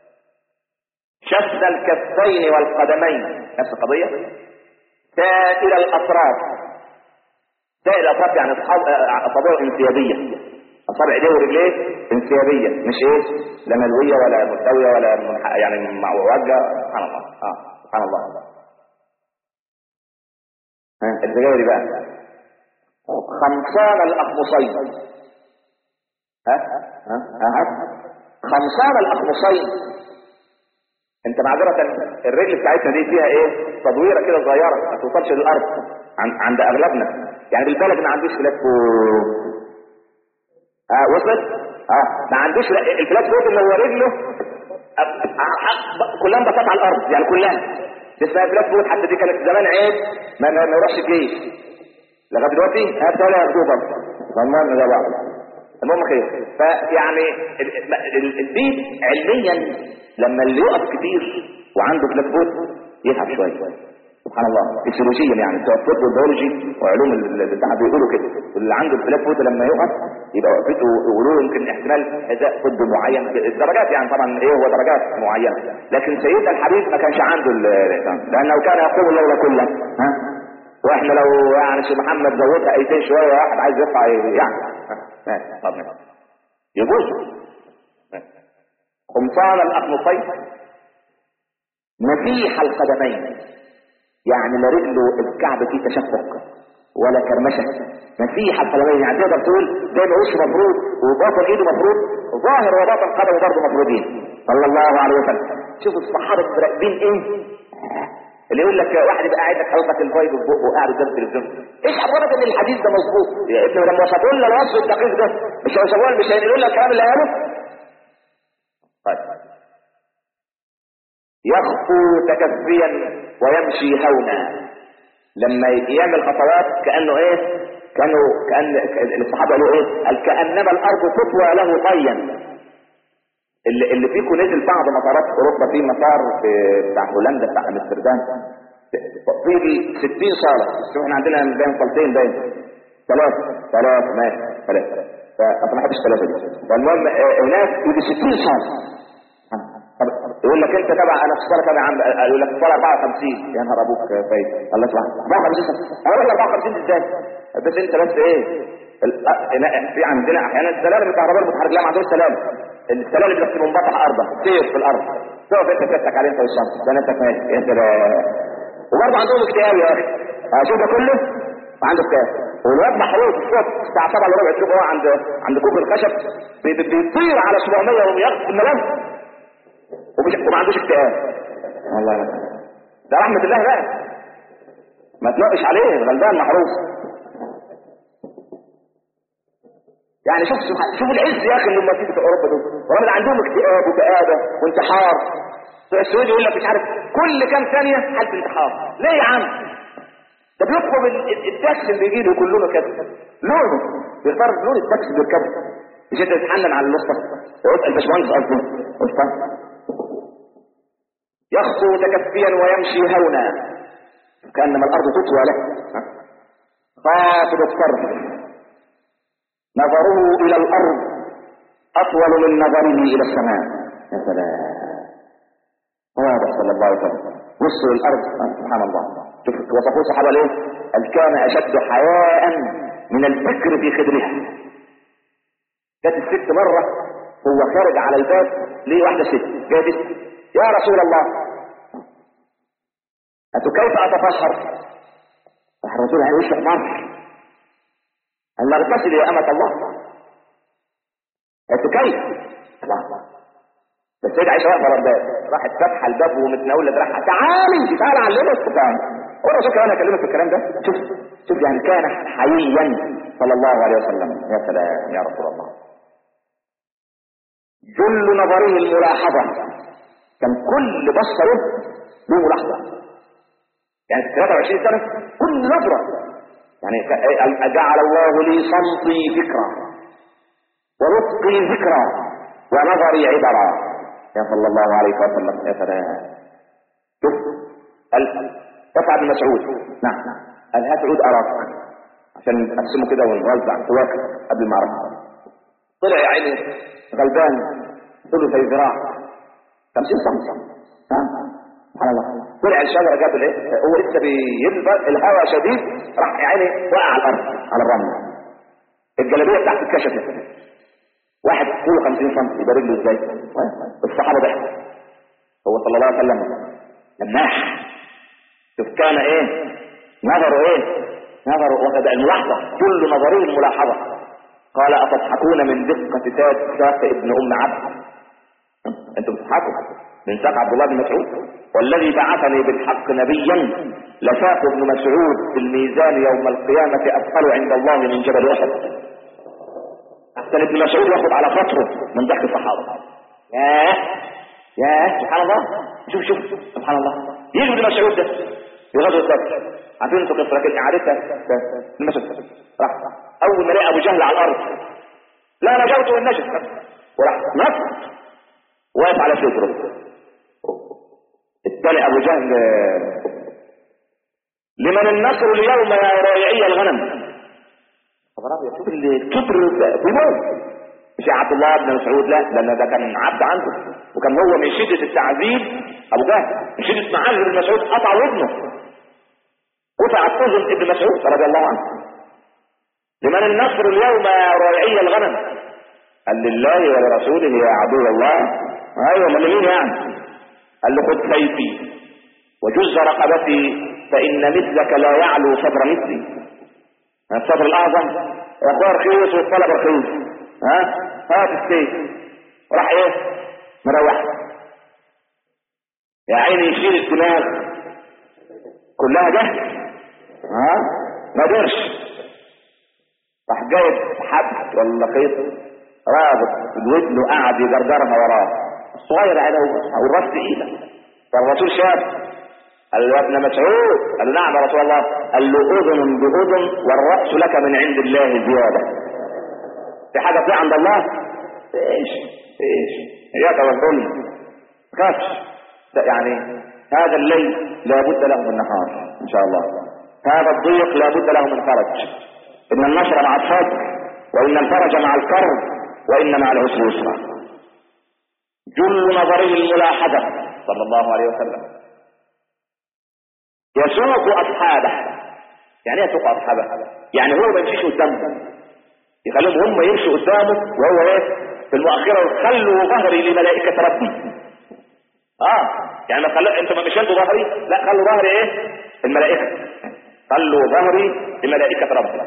شد الكفين والقدمين نفس القضيه. سائر الاطراف، سائر الاطراف يعني اصابع انسيابيه، اصابع ايديه ورجليه انسيابيه مش ايه؟ لا ملويه ولا مستويه ولا منح... يعني معوجه. سبحان الله. اه سبحان الله. ها الزجاجه بقى خمسان الاخمصين. ها ها ها خمسان الاخمصين. انت معذره الرجل بتاعتنا دي فيها ايه؟ تدويره كده صغيره ما توصلش للارض عند اغلبنا. يعني بالبلد ما عندوش فلات فوق. ها وصلت؟ ها ما عندوش الفلات فوق اللي هو رجله كلها بساط على الارض، يعني كلها اسمها فلات فوق. حتى دي كانت زمان عيب ما ما يروحش الجيش لغايه دلوقتي هات ولا ياخدوه برضه. ضمن ده بعض. المهم خير. فيعني الدين علميا لما اللي يقف كتير وعنده فلات فوت يتعب شويه. سبحان الله. فيسيولوجيا يعني بتوع الطب والبيولوجي وعلوم البتاع بيقولوا كده اللي عنده الفلات فوت لما يقف يبقى وقفته يقولوا يمكن احتمال حذاء طب معين، الدرجات يعني طبعا ايه هو درجات معينه. لكن سيدنا الحبيب ما كانش عنده لانه كان يقوم الليل كله. ها واحنا لو يعني شيخ محمد زودها ايتين شويه واحد عايز يرفع يعني ماشي. طب ماشي يجوز. قمصان الاقمصين، مسيح القدمين يعني لا رجله الكعب فيه تشقق ولا كرمشه. مسيح القدمين يعني تقدر تقول زي ما وشه مفروض وباطن ايده مفروض، ظاهر وباطن قدمه برضه مفروضين صلى الله عليه وسلم. شوف الصحابه راكبين ايه؟ اللي يقول لك واحد يبقى قاعد لك حاطط الفايب في بقه وقاعد قدام التلفزيون، ايش حضرتك ان الحديث ده مظبوط؟ يا ابني لما وصفوا لنا الوصف الدقيق ده مش هيوصفوا مش هيقولوا لنا الكلام اللي قاله. طيب يخطو تكفيا ويمشي هونا. لما يعمل خطوات كأنه ايه كانوا كأن الصحابة قالوا ايه قال كأنما الارض تطوى له طيا. اللي, اللي فيكم نزل بعض مطارات اوروبا، في مطار في بتاع هولندا بتاع امستردام فيه ستين صالة، احنا عندنا باين صالتين باين ثلاثة ثلاثة ماشي ثلاثة، فأنا ما بحبش ثلاثة دي. فالمهم هناك يجي ستين صالة. يقول لك انت تبع انا في الصالة تبع عم يقول لك الصالة أربعة وخمسين. يا نهار ابوك فايت الله يسمعك أربعة وخمسين انا اقول أربعة وخمسين ازاي؟ بس انت بس ايه في عندنا احيانا السلالم الكهرباء المتحرك لا ما عندهمش سلالم، السلالم بس منبطح ارضا سير في الارض تقف انت كتك عليه انت والشمس ده نفسك ماشي انت ده. وبرضه عندهم اكتئاب يا اخي اشوف ده كله وعنده اكتئاب. والواد محروق الصوت الساعه سبعة الا ربع تشوفه هو عند عند كوبري الخشب بيطير على سبعمية وهو ياخد في الملام وما عندوش اكتئاب. والله ده رحمه الله بقى ما تناقش عليه غلبان محروق. يعني شوف شوف العز يا اخي اللي هم فيه في اوروبا دول ورغم عندهم اكتئاب وكآبه وانتحار. السعودي يقول لك مش عارف كل كام ثانيه حاله انتحار. ليه يا عم؟ ده بيطلب التاكسي اللي بيجي له كلنا كده لونه بيختار لون التاكسي بيركبه مش انت تتحنن على الوسطى وقلت الباشمهندس قصده وسطى يخطو متكفيا ويمشي هونا كانما الارض تطوى له خافض الطرف نظره الى الارض اطول من نظره الى السماء. يا سلام واضح صلى الله عليه وسلم وصل الارض سبحان الله. شوف وصفوه الصحابه ليه؟ قال كان اشد حياء من الفكر في خدرها. جت الست مره هو خارج على الباب ليه واحده ست جت يا رسول الله قالت كيف اتطهر؟ راح الرسول قال وشك مر قال اغتسل يا امه الله. قالت كيف؟ الله السيدة عائشة واقفة على الباب راحت فاتحة الباب ومتناولة دراعها تعالي تعالى علمك تعالى. هو الرسول كمان اكلمك في الكلام ده. شوف شوف يعني كان حييا صلى الله عليه وسلم. يا سلام يا رسول الله. جل نظره الملاحظة كان كل بصره له ملاحظة. يعني في ثلاثة وعشرين سنة كل نظرة يعني جعل الله لي صمتي فكرة ونطقي ذكرى ونظري عبرة يا صلى الله عليه وسلم. يا سلام. شوف دفع بن مسعود نعم قال هات عود اراك عشان نقسمه كده ونوزع تواكل قبل المعركه. طلع يا عيني غلبان ثلث ذراع خمسين سم ها سبحان الله. طلع الشجره جاب الايه هو لسه بينبت الهواء شديد راح يا عيني وقع على الارض على الرمل. الجلابيه بتاعته اتكشفت واحد طوله خمسين سم يبقى رجله ازاي؟ الصحابه ضحكوا. هو صلى الله عليه وسلم لماح. شوف كان ايه نظره ايه نظره وقد الملاحظه كل نظره الملاحظه. قال اتضحكون من دقه ساق ابن ام عبد؟ انتم بتضحكوا من ساق عبد الله بن مسعود والذي بعثني بالحق نبيا لساق ابن مسعود في الميزان يوم القيامه اثقل عند الله من جبل احد. احسن ابن مسعود ياخذ على فطره من ضحك الصحابه. ياه ياه سبحان الله. شوف شوف سبحان الله. يجي ابن مسعود ده في غزوه بدر عارفين انتوا قصه لكن عارفها ابن مسعود راح اول ما لقى ابو جهل على الارض لا نجوت والنجس وراح نط واقف على صدره. التالي ابو جهل لمن النصر اليوم يا رائعي الغنم. شوف الكبر بيموت. مش عبد الله بن مسعود لا لان ده كان عبد عنده وكان هو من شده التعذيب ابو جهل من شده معذب ابن مسعود قطع ودنه قطعت اذن ابن مسعود رضي الله عنه. لمن النصر اليوم يا رائعي الغنم؟ قال لله ولرسوله يا عدو الله. ايوه من مين يعني؟ قال له خذ سيفي وجز رقبتي فان مثلك لا يعلو صدر مثلي. الصدر الاعظم اخويا رخيص والطلب رخيص ها هات السيف راح ايه مروح يا عيني يشيل الدماغ كلها جهل ها ما قدرش راح جايب حبل ولا خيط رابط الودن وقعد يجرجرها وراه الصغير على والراس تقيله. فالرسول شاف قال له يا ابن مسعود. قال له نعم يا رسول الله. قال له اذن باذن والراس لك من عند الله زياده. في حاجه في عند الله؟ ايش ايش يا توكل كفش. يعني هذا الليل لابد له من نهار ان شاء الله، هذا الضيق لابد له من فرج. ان النصر مع الصبر، وان الفرج مع الكرب، وان مع العسر يسرا. جل نظره الملاحظه صلى الله عليه وسلم. يسوق اصحابه. يعني ايه يسوق اصحابه؟ يعني هو ما يمشيش قدامه، يخليهم هم يمشوا قدامه وهو ايه في المؤخره. خلوا ظهري لملائكه ربي. اه يعني ما خلوا انت ما مشيتوا ظهري، لا خلوا ظهري ايه الملائكه. خلوا ظهري لملائكه ربي.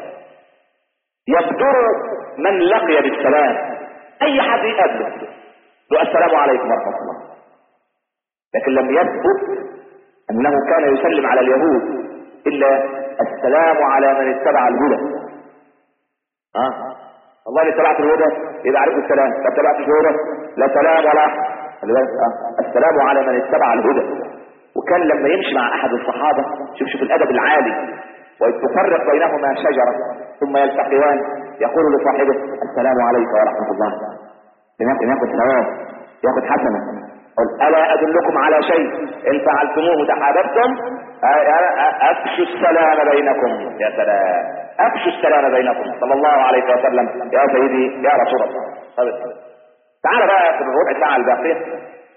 يبدر من لقي بالسلام. اي حد يقابله له السلام عليكم ورحمه الله. لكن لم يثبت انه كان يسلم على اليهود الا السلام على من اتبع الهدى. اه والله اللي اتبعت الهدى يبقى عليكم السلام، ما اتبعتش الهدى لا سلام ولا آه. السلام على من اتبع الهدى. وكان لما يمشي مع احد الصحابه، شوف شوف الادب العالي، وإذ تفرق بينهما شجره ثم يلتقيان يقول لصاحبه السلام عليك ورحمه الله. ياخذ ياخذ ثواب، ياخذ حسنه. قل الا ادلكم على شيء ان فعلتموه تحاببتم؟ افشوا السلام بينكم. يا سلام، افشوا السلام بينكم صلى الله عليه وسلم. يا سيدي يا رسول الله. طيب تعال بقى في الربع ساعه الباقيه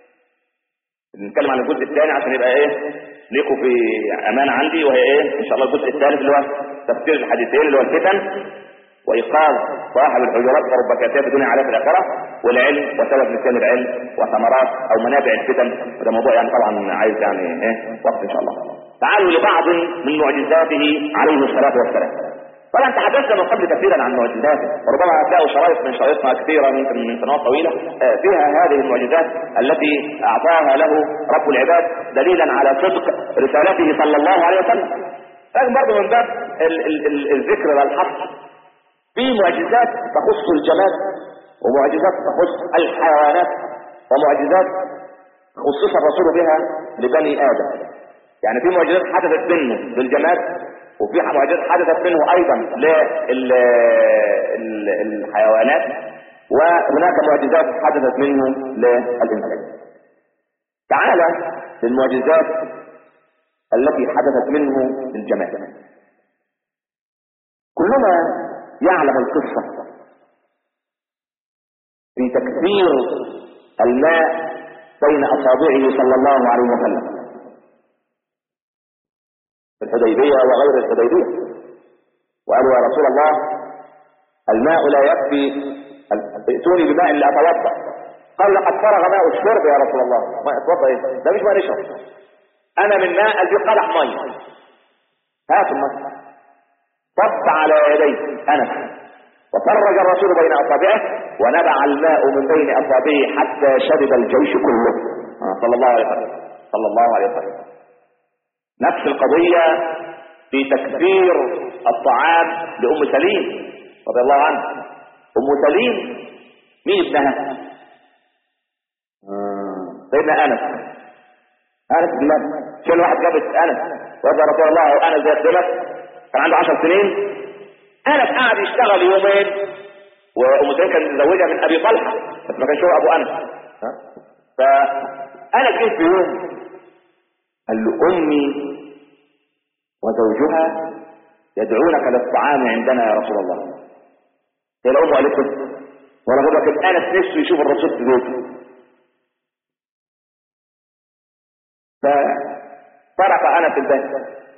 نتكلم عن الجزء الثاني عشان يبقى ايه ليكوا في امانه عندي، وهي ايه ان شاء الله الجزء الثالث اللي هو تفسير الحديثين اللي هو الفتن وايقاظ صاحب الحجرات ورب كاتب الدنيا عليه في الاخره، والعلم وسبب نسيان العلم وثمرات او منابع الفتن. وده موضوع يعني طبعا عايز يعني ايه وقت ان شاء الله. تعالوا لبعض من معجزاته عليه الصلاه والسلام. طبعا تحدثنا من قبل كثيرا عن معجزاته، وربما هتلاقوا شرائط من شرائطنا كثيره يمكن من سنوات طويله فيها هذه المعجزات التي اعطاها له رب العباد دليلا على صدق رسالته صلى الله عليه وسلم. لكن برضه من باب ال- ال- ال- الذكر والحصر، في معجزات تخص الجماد، ومعجزات تخص الحيوانات، ومعجزات خصص الرسول بها لبني ادم. يعني في معجزات حدثت منه للجماد، وفي معجزات حدثت منه ايضا للحيوانات، وهناك معجزات حدثت منه للانسان. تعالى للمعجزات التي حدثت منه للجماد. كلنا يعلم القصة في تكثير الماء بين اصابعه صلى الله عليه وسلم في الحديبية وغير الحديبية. وقالوا يا رسول الله الماء لا يكفي، ائتوني بماء لأتوضأ. قال لقد فرغ ماء الشرب يا رسول الله. ما اتوضأ ايه؟ ده مش ماء نشرب، انا من ماء الذي قدح ميه. هات الماء. صب على يديه انس، وفرج الرسول بين اصابعه ونبع الماء من بين اصابعه حتى شرب الجيش كله صلى الله عليه وسلم. صلى الله عليه وسلم. نفس القضية في تكثير الطعام لأم سليم رضي الله عنها. أم سليم مين ابنها؟ سيدنا أنس. أنس بالله شو واحد جابت أنس وقال يا رسول الله أنس زي الدلك كان عنده عشر سنين. أنس قاعد يشتغل يومين، وأم سليم كانت متزوجة من أبي طلحة بس ما كانش هو أبو أنس. فأنس جه في يوم قال له أمي وزوجها يدعونك للطعام عندنا يا رسول الله. هي الأم قالت له ولا بقول لك أنس نفسه يشوف الرسول في بيته. فطرق أنس البيت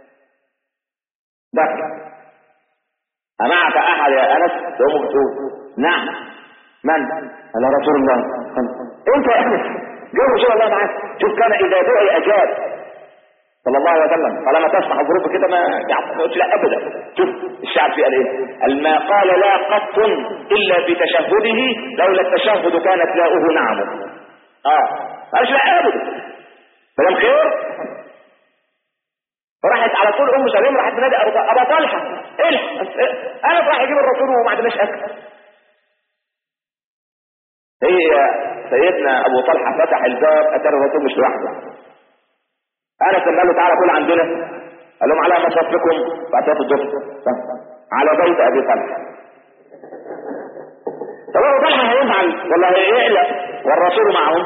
بكى. أمعك أحد يا أنس؟ أمه بتقول نعم. من؟ قال رسول الله. أنت يا أنس جاوب رسول الله معاك. شوف كان إذا دعي أجاب صلى الله عليه وسلم. فلما تسمح الظروف كده ما يقولش لا ابدا. شوف الشعب قال ايه؟ قال ما قال لا قط الا في تشهده لولا التشهد كانت لاؤه نعم. اه قالش لا ابدا فلم خير. فراحت على طول ام سليم راحت تنادي ابا طلحه الحق انا راح اجيب الرسول وما عندناش اكل. هي سيدنا ابو طلحه فتح الباب اتى الرسول مش لوحده، انا قال له تعالى كل عندنا، قال لهم على مصافكم بعد الظهر على بيت ابي طلحه. طب ابو طلحه هيزعل ولا هيقلق والرسول معهم؟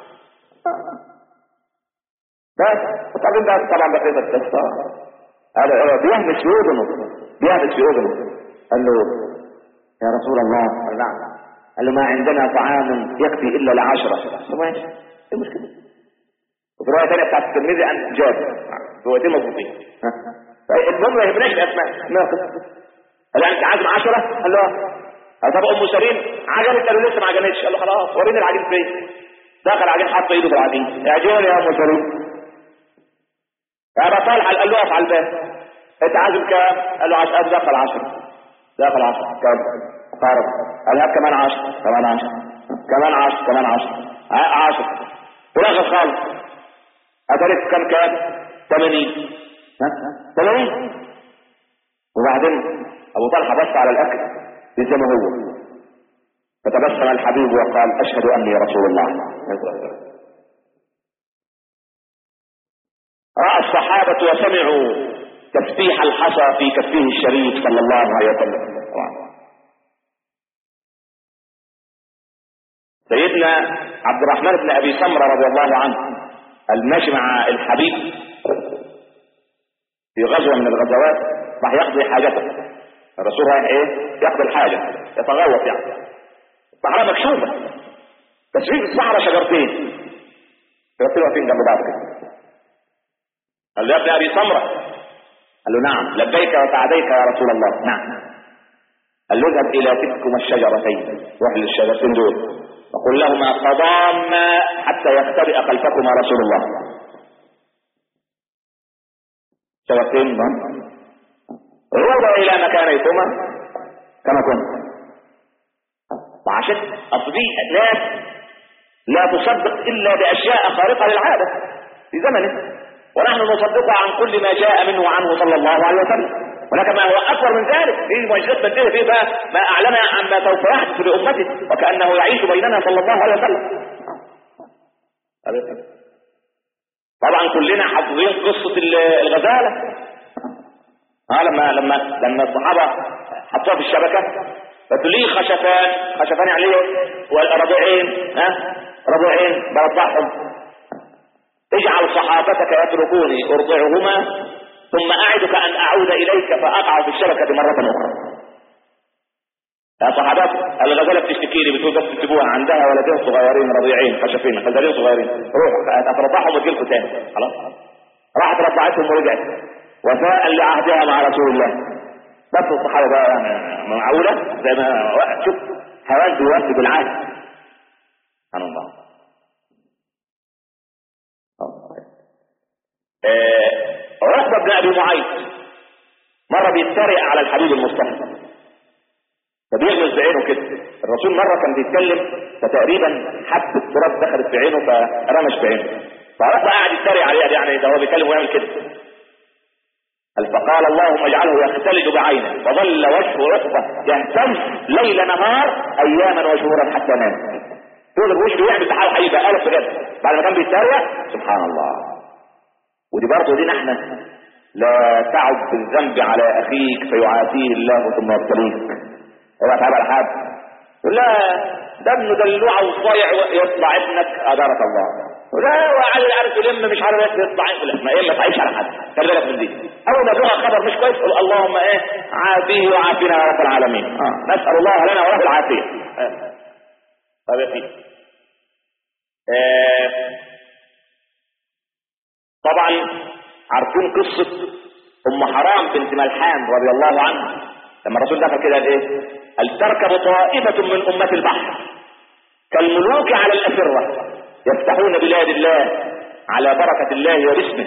بس طبعا ده طبعا بقيه القصه. هذا بيهمس في اذنه بيهمس في اذنه قال له يا رسول الله. قال نعم. قال له ما عندنا طعام يكفي الا لعشره. قال ماشي ايه المشكله؟ وفي روايه ثانيه بتاعت الترمذي عن جابر روايتين مضبوطين. المهم ما يهمناش الاسماء. ما قال انت عازم عشره؟ قال له اه. طب ام سليم عجنت؟ قال له لسه ما عجنتش. قال له خلاص وريني العجين فين. دخل العجين حط ايده في العجين. اعجبني يا ام سليم. يا ابا طلحه قال له اقف على الباب. انت عازم كام؟ قال له عشرة. دخل عشرة. دخل عشرة كام؟ قارب. قال هات كمان عشرة. كمان عشرة. كمان عشرة. كمان عشرة. عشرة. في الاخر خالص اتارك كم كام؟ ثمانين. ها؟ ثمانين. وبعدين ابو طلحه بص على الاكل زي ما هو، فتبسم الحبيب وقال اشهد اني رسول الله. راى الصحابه وسمعوا تسبيح الحصى في كفه الشريف صلى الله عليه وسلم. سيدنا عبد الرحمن بن ابي سمره رضي الله عنه الماشي مع الحبيب في غزوه من الغزوات راح يقضي حاجته. الرسول رايح ايه؟ يقضي الحاجه، يتغوط يعني. الصحراء مكشوفه بس في الصحراء شجرتين شجرتين واقفين جنب بعض كده. قال له يا ابن ابي سمره. قال له نعم. لبيك وسعديك يا رسول الله. نعم. قال له اذهب الى تلكما الشجرتين، روح للشجرتين دول وقل لهما قضاما حتى يختبئ خلفكما رسول الله. شجرتين عودا الى مكانيكما كما كنت. وعشان اصل دي ناس لا تصدق الا باشياء خارقه للعاده في زمنه، ونحن نصدقه عن كل ما جاء منه عنه صلى الله عليه وسلم. ولكن ما هو اكبر من ذلك في معجزات بديه فيه بقى ما اعلن عما سوف يحدث لامته وكانه يعيش بيننا صلى الله عليه وسلم. طبعا كلنا حافظين قصه الغزاله. ها لما لما لما الصحابه حطوها في الشبكه قالوا لي خشفان خشفان عليه والرضيعين. ها رضيعين برضعهم. اجعل صحابتك يتركوني ارضعهما ثم اعدك ان اعود اليك فاقع في الشبكه مره اخرى. يا صحابات الغزاله بتشتكي لي بتقول بس تسيبوها عندها ولدين صغيرين رضيعين خشفين خزالين صغيرين، روح هترضعهم وتجيلكوا تاني. خلاص راحت رضعتهم ورجعت وفاء لعهدها مع رسول الله. بس الصحابه بقى يعني معوله زي ما شوف حيوان بيوفي بالعهد. سبحان الله. عقبه بن ابي معيط مره بيتريق على الحبيب المصطفى فبيغمز بعينه كده. الرسول مره كان بيتكلم فتقريبا حبه تراب دخلت في عينه فرمش في عينه، فعقبه قاعد يتريق عليه يعني ده هو بيتكلم ويعمل كده. فقال اللهم اجعله يختلج بعينه فظل وجه عقبه يهتم ليل نهار اياما وشهورا حتى نام. تقول الوش بيعمل بحاله حقيقه قالت بجد بعد ما كان بيتريق. سبحان الله. ودي برضه دينا احنا لا تعب بالذنب على اخيك فيعافيه الله ثم يبتليك. اوعى تعب على حد لا ده ابنه دلوعه وصايع يطلع ابنك ادارك الله ولا وعلى الارض يلم مش عارف يطلع ابنك ما ايه ما تعيش على حد. خلي بالك من دي. اول ما تقول خبر مش كويس قول اللهم ايه عافيه وعافنا يا رب العالمين. اه نسال الله لنا وله العافيه. اه طب يا سيدي اه طبعا عارفين قصه ام حرام بنت ملحان رضي الله عنها لما الرسول دخل كده قال ايه؟ قال تركب طائفه من امه البحر كالملوك على الاسره يفتحون بلاد الله على بركه الله وباسمه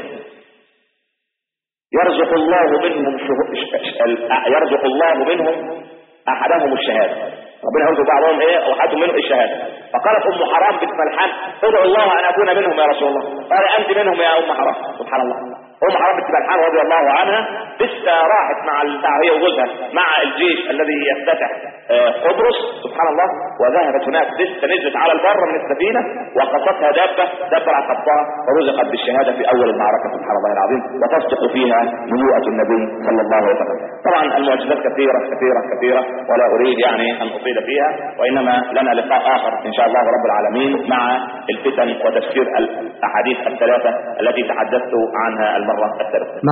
يرزق الله منهم يرزق الله منهم احدهم الشهاده. ربنا يرزق بعضهم ايه او احدهم منهم الشهاده. فقالت ام حرام بنت ملحان ادعو الله ان اكون منهم يا رسول الله. قال انت منهم يا ام حرام. سبحان الله. ام حرام بنت ملحان رضي الله عنها لسه راحت مع هي وجوزها مع الجيش الذي يفتتح قبرص سبحان الله، وذهبت هناك لسه نزلت على البر من السفينه وقصتها دابه دابه على خطها ورزقت بالشهاده في اول المعركه. سبحان الله العظيم. وتصدق فيها نبوءه النبي صلى الله عليه وسلم. طبعا المعجزات كثيره كثيره كثيره ولا اريد يعني ان اطيل فيها، وانما لنا لقاء اخر ان شاء الله رب العالمين مع الفتن وتفسير الاحاديث الثلاثه التي تحدثت عنها المره الثالثه.